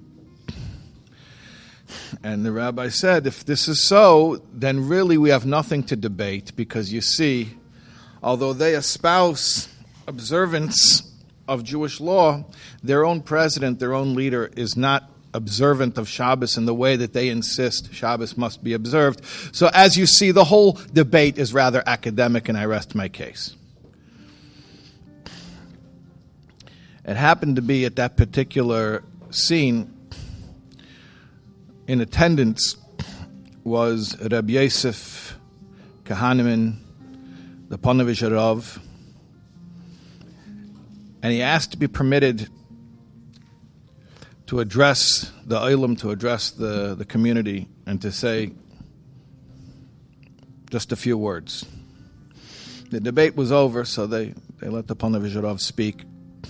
And the rabbi said, if this is so, then really we have nothing to debate, because you see, although they espouse observance of Jewish law, their own president, their own leader, is not observant of Shabbos in the way that they insist Shabbos must be observed. So as you see, the whole debate is rather academic, and I rest my case. It happened to be at that particular scene, in attendance was Rabbi Yosef Kahaneman, the Ponevezher Rav, and he asked to be permitted to address the Olam, to address the, the community, and to say just a few words. The debate was over, so they, they let the Ponevezher Rav speak.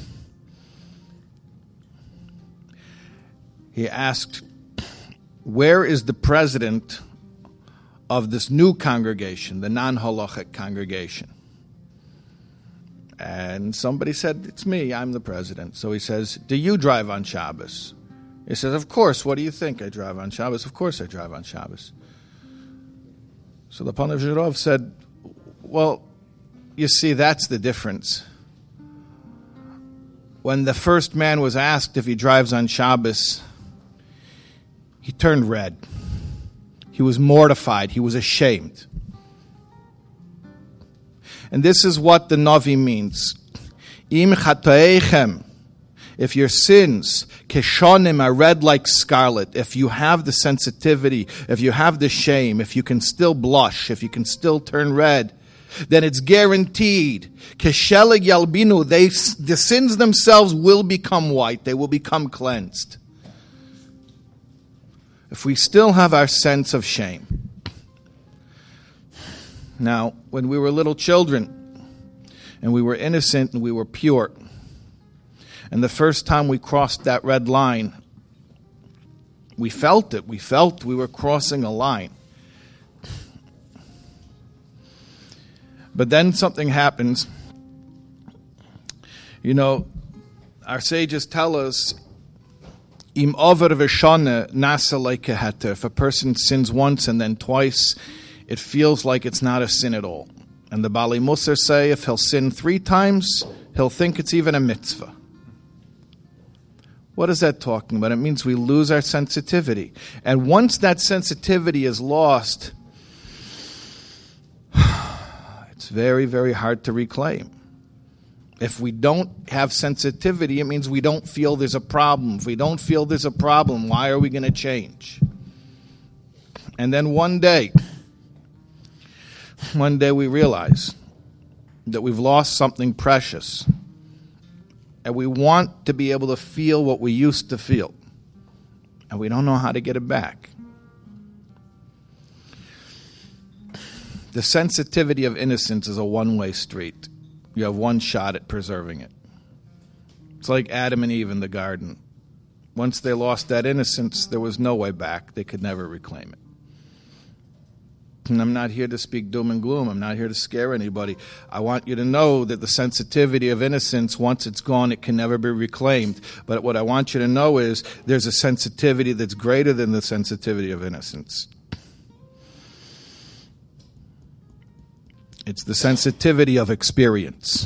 He asked, where is the president of this new congregation, the non-halachic congregation? And somebody said, it's me, I'm the president. So he says, do you drive on Shabbos? He says, of course, what do you think? I drive on Shabbos? Of course I drive on Shabbos. So the Ponevezher Rav said, well, you see, that's the difference. When the first man was asked if he drives on Shabbos, he turned red. He was mortified. He was ashamed. And this is what the Navi means. Im chatoechem, if your sins, keshonim, are red like scarlet, if you have the sensitivity, if you have the shame, if you can still blush, if you can still turn red, then it's guaranteed. Keshelig yalbinu, they, the sins themselves will become white. They will become cleansed. If we still have our sense of shame. Now, when we were little children, and we were innocent and we were pure, and the first time we crossed that red line, we felt it. We felt we were crossing a line. But then something happens. You know, our sages tell us, Im over v'shana nasa leikeheter. If a person sins once and then twice, it feels like it's not a sin at all. And the Bali Musar say if he'll sin three times, he'll think it's even a mitzvah. What is that talking about? It means we lose our sensitivity. And once that sensitivity is lost, it's very, very hard to reclaim. If we don't have sensitivity, it means we don't feel there's a problem. If we don't feel there's a problem, why are we going to change? And then one day, one day we realize that we've lost something precious. And we want to be able to feel what we used to feel. And we don't know how to get it back. The sensitivity of innocence is a one-way street. You have one shot at preserving it. It's like Adam and Eve in the garden. Once they lost that innocence, there was no way back. They could never reclaim it. And I'm not here to speak doom and gloom. I'm not here to scare anybody. I want you to know that the sensitivity of innocence, once it's gone, it can never be reclaimed. But what I want you to know is there's a sensitivity that's greater than the sensitivity of innocence. It's the sensitivity of experience.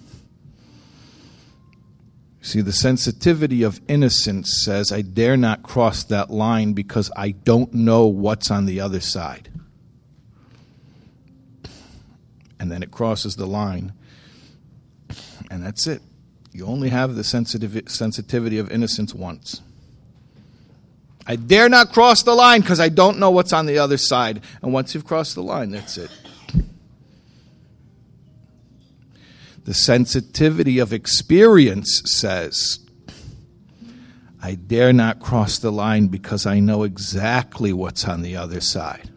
See, the sensitivity of innocence says, I dare not cross that line because I don't know what's on the other side. And then it crosses the line. And that's it. You only have the sensitiv- sensitivity of innocence once. I dare not cross the line because I don't know what's on the other side. And once you've crossed the line, that's it. The sensitivity of experience says, I dare not cross the line because I know exactly what's on the other side.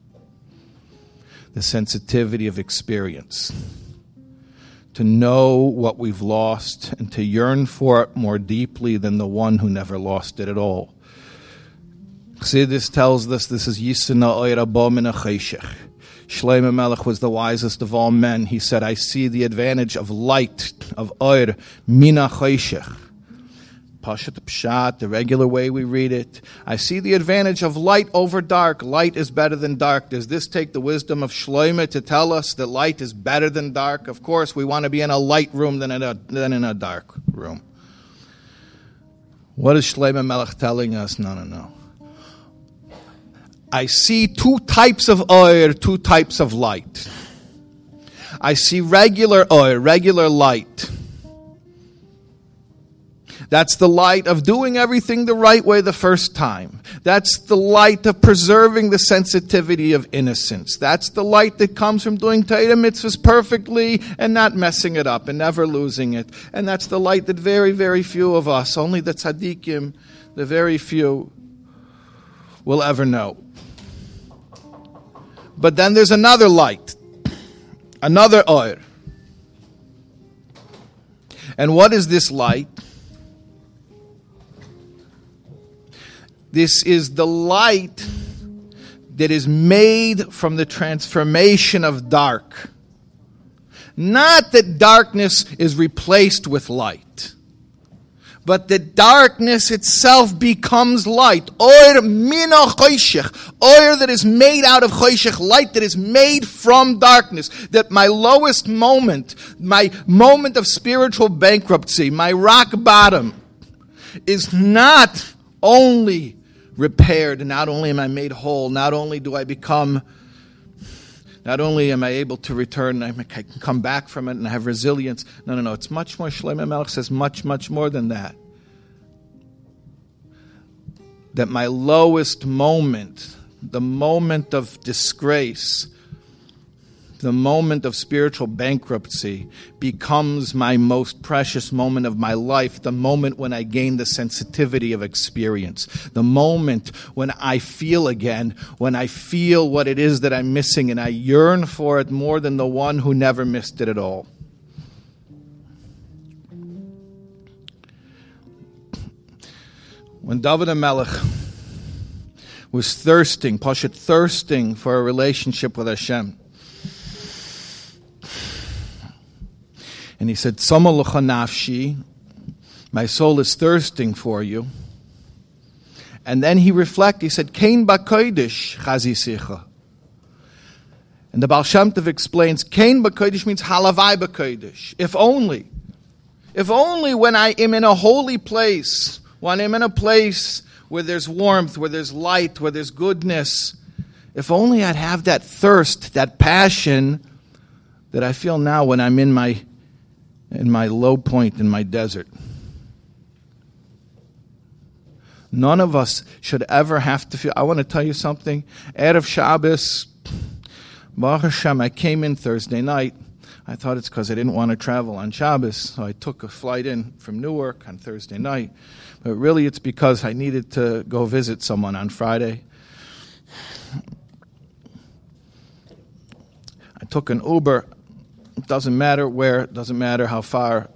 The sensitivity of experience. To know what we've lost and to yearn for it more deeply than the one who never lost it at all. Chassidus tells us this is Yisna Oira Bo Min HaCheshech. Shlomo Melech was the wisest of all men. He said, I see the advantage of light, of Oir, Min HaCheshech. Pashat Pshat, the regular way we read it. I see the advantage of light over dark. Light is better than dark. Does this take the wisdom of Shlomo to tell us that light is better than dark? Of course, we want to be in a light room than in a, than in a dark room. What is Shlomo Melech telling us? No, no, no. I see two types of oil, two types of light. I see regular oil, regular light. That's the light of doing everything the right way the first time. That's the light of preserving the sensitivity of innocence. That's the light that comes from doing Torah mitzvahs perfectly and not messing it up and never losing it. And that's the light that very, very few of us, only the tzaddikim, the very few, will ever know. But then there's another light, another oil. And what is this light? This is the light that is made from the transformation of dark. Not that darkness is replaced with light, but that darkness itself becomes light. Oir min ha-choshech. Oir that is made out of choshech, light that is made from darkness. That my lowest moment, my moment of spiritual bankruptcy, my rock bottom, is not only repaired, and not only am I made whole, not only do I become, not only am I able to return, I can come back from it and have resilience. No, no, no, it's much more. Shlomo Melech says much, much more than that. That my lowest moment, the moment of disgrace, the moment of spiritual bankruptcy becomes my most precious moment of my life, the moment when I gain the sensitivity of experience, the moment when I feel again, when I feel what it is that I'm missing, and I yearn for it more than the one who never missed it at all. When David HaMelech was thirsting, Pashat thirsting for a relationship with Hashem, and he said, Tzama lecha nafshi, my soul is thirsting for you. And then he reflected, he said, Kain ba'kodesh chazisicha. And the Baal Shem Tov explains, Kain ba'kodesh means halavai ba'kodesh. If only, if only when I am in a holy place, when I'm in a place where there's warmth, where there's light, where there's goodness, if only I'd have that thirst, that passion that I feel now when I'm in my in my low point in my desert. None of us should ever have to feel. I want to tell you something. Erev Shabbos, Baruch Hashem, I came in Thursday night. I thought it's because I didn't want to travel on Shabbos, so I took a flight in from Newark on Thursday night. But really it's because I needed to go visit someone on Friday. I took an Uber. It doesn't matter where, it doesn't matter how far.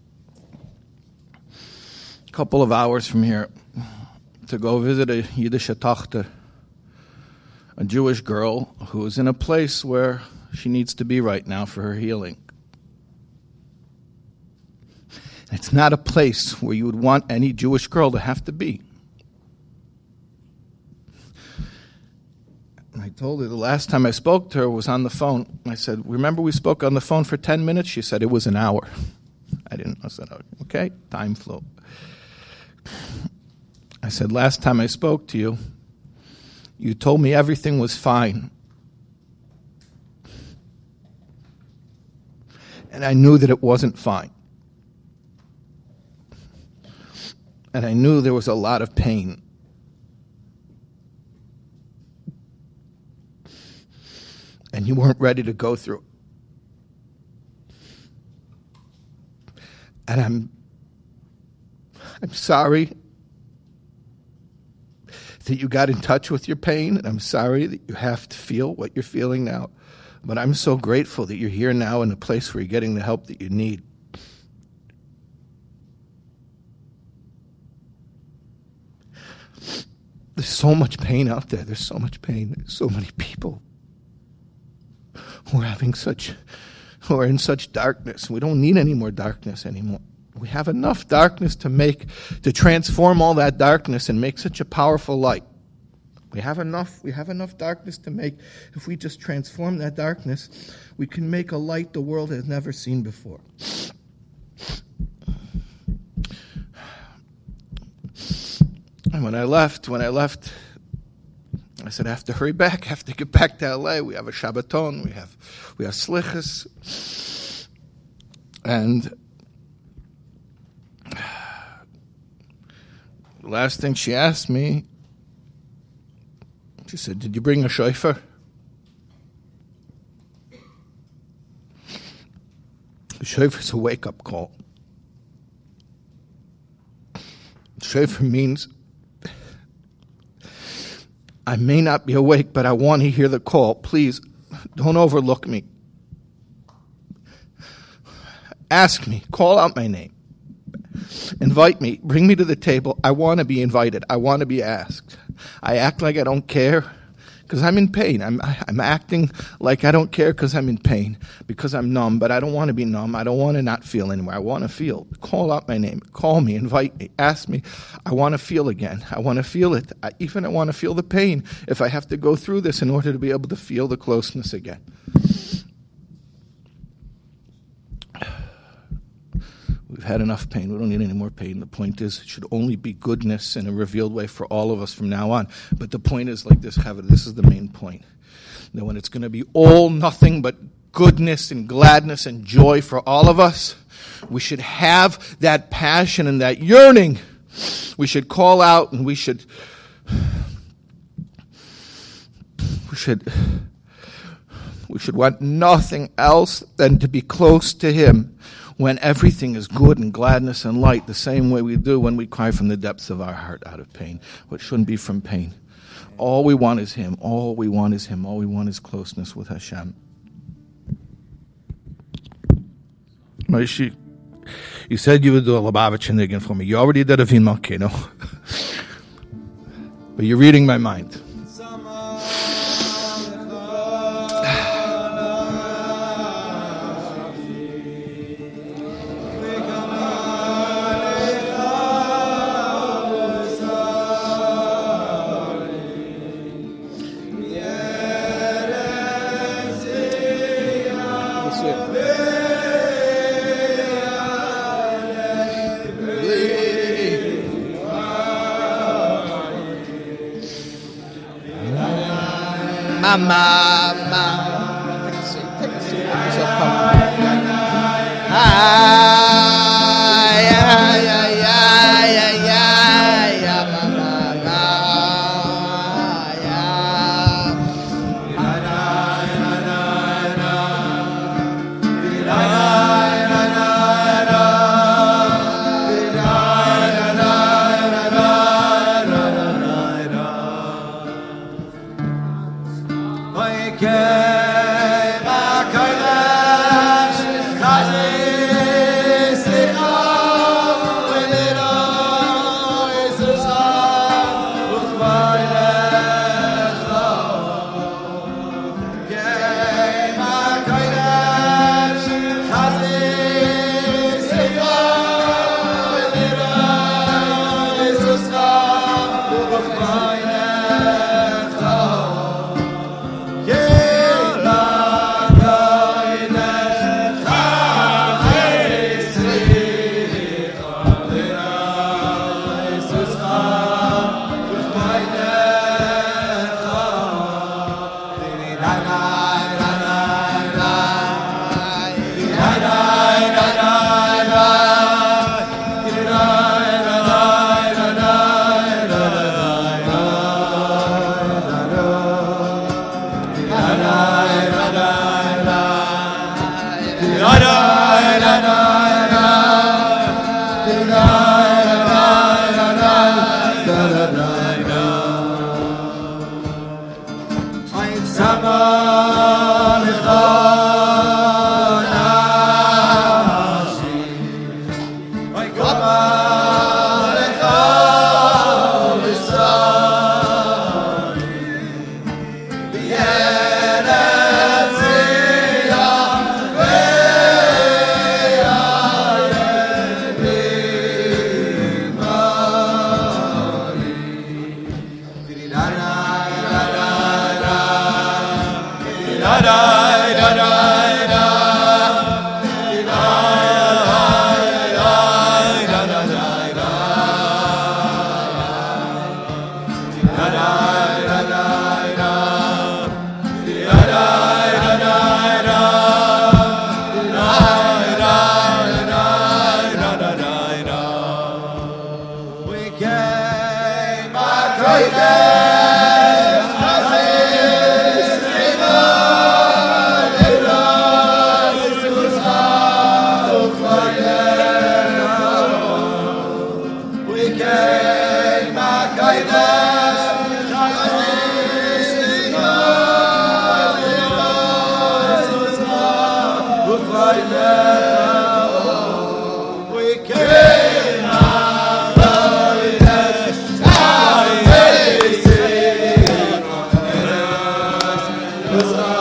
A couple of hours from here to go visit a Yiddish Tochter, a Jewish girl who is in a place where she needs to be right now for her healing. It's not a place where you would want any Jewish girl to have to be. I told her the last time I spoke to her was on the phone. I said, remember we spoke on the phone for ten minutes? She said, it was an hour. I didn't. I said, okay, time flew. I said, last time I spoke to you, you told me everything was fine. And I knew that it wasn't fine. And I knew there was a lot of pain. And you weren't ready to go through it. And I'm I'm sorry that you got in touch with your pain, and I'm sorry that you have to feel what you're feeling now. But I'm so grateful that you're here now in a place where you're getting the help that you need. There's so much pain out there. There's so much pain. There's so many people who are having such, who are in such darkness. We don't need any more darkness anymore. We have enough darkness to make, to transform all that darkness and make such a powerful light. We have enough, we have enough darkness to make, if we just transform that darkness, we can make a light the world has never seen before. And when I left, when I left, I said, I have to hurry back, I have to get back to L A. We have a Shabbaton, we have we have Slichus. And the last thing she asked me, she said, did you bring a shofar? The shofar is a wake-up call. Shofar means I may not be awake, but I want to hear the call. Please, don't overlook me. Ask me. Call out my name. Invite me. Bring me to the table. I want to be invited. I want to be asked. I act like I don't care because I'm in pain. I'm I'm acting like I don't care because I'm in pain, because I'm numb, but I don't want to be numb. I don't want to not feel anymore. I want to feel. Call out my name. Call me. Invite me. Ask me. I want to feel again. I want to feel it. I, even I want to feel the pain if I have to go through this in order to be able to feel the closeness again. We've had enough pain. We don't need any more pain. The point is, it should only be goodness in a revealed way for all of us from now on. But the point is like this, Chavod, this is the main point. That when it's going to be all nothing but goodness and gladness and joy for all of us, we should have that passion and that yearning. We should call out and we should, we should, We should want nothing else than to be close to Him when everything is good and gladness and light, the same way we do when we cry from the depths of our heart out of pain, what shouldn't be from pain. All we want is Him. All we want is Him. All we want is closeness with Hashem. Moshe, you said you would do a Lubavitcher again for me. You already did a Vin Malkeinu. But you're reading my mind. Mama, mama. Take a seat, take a seat. Make yourself comfortable. Ah, yeah, yeah, yeah, yeah, yeah, yeah, mama, Yes,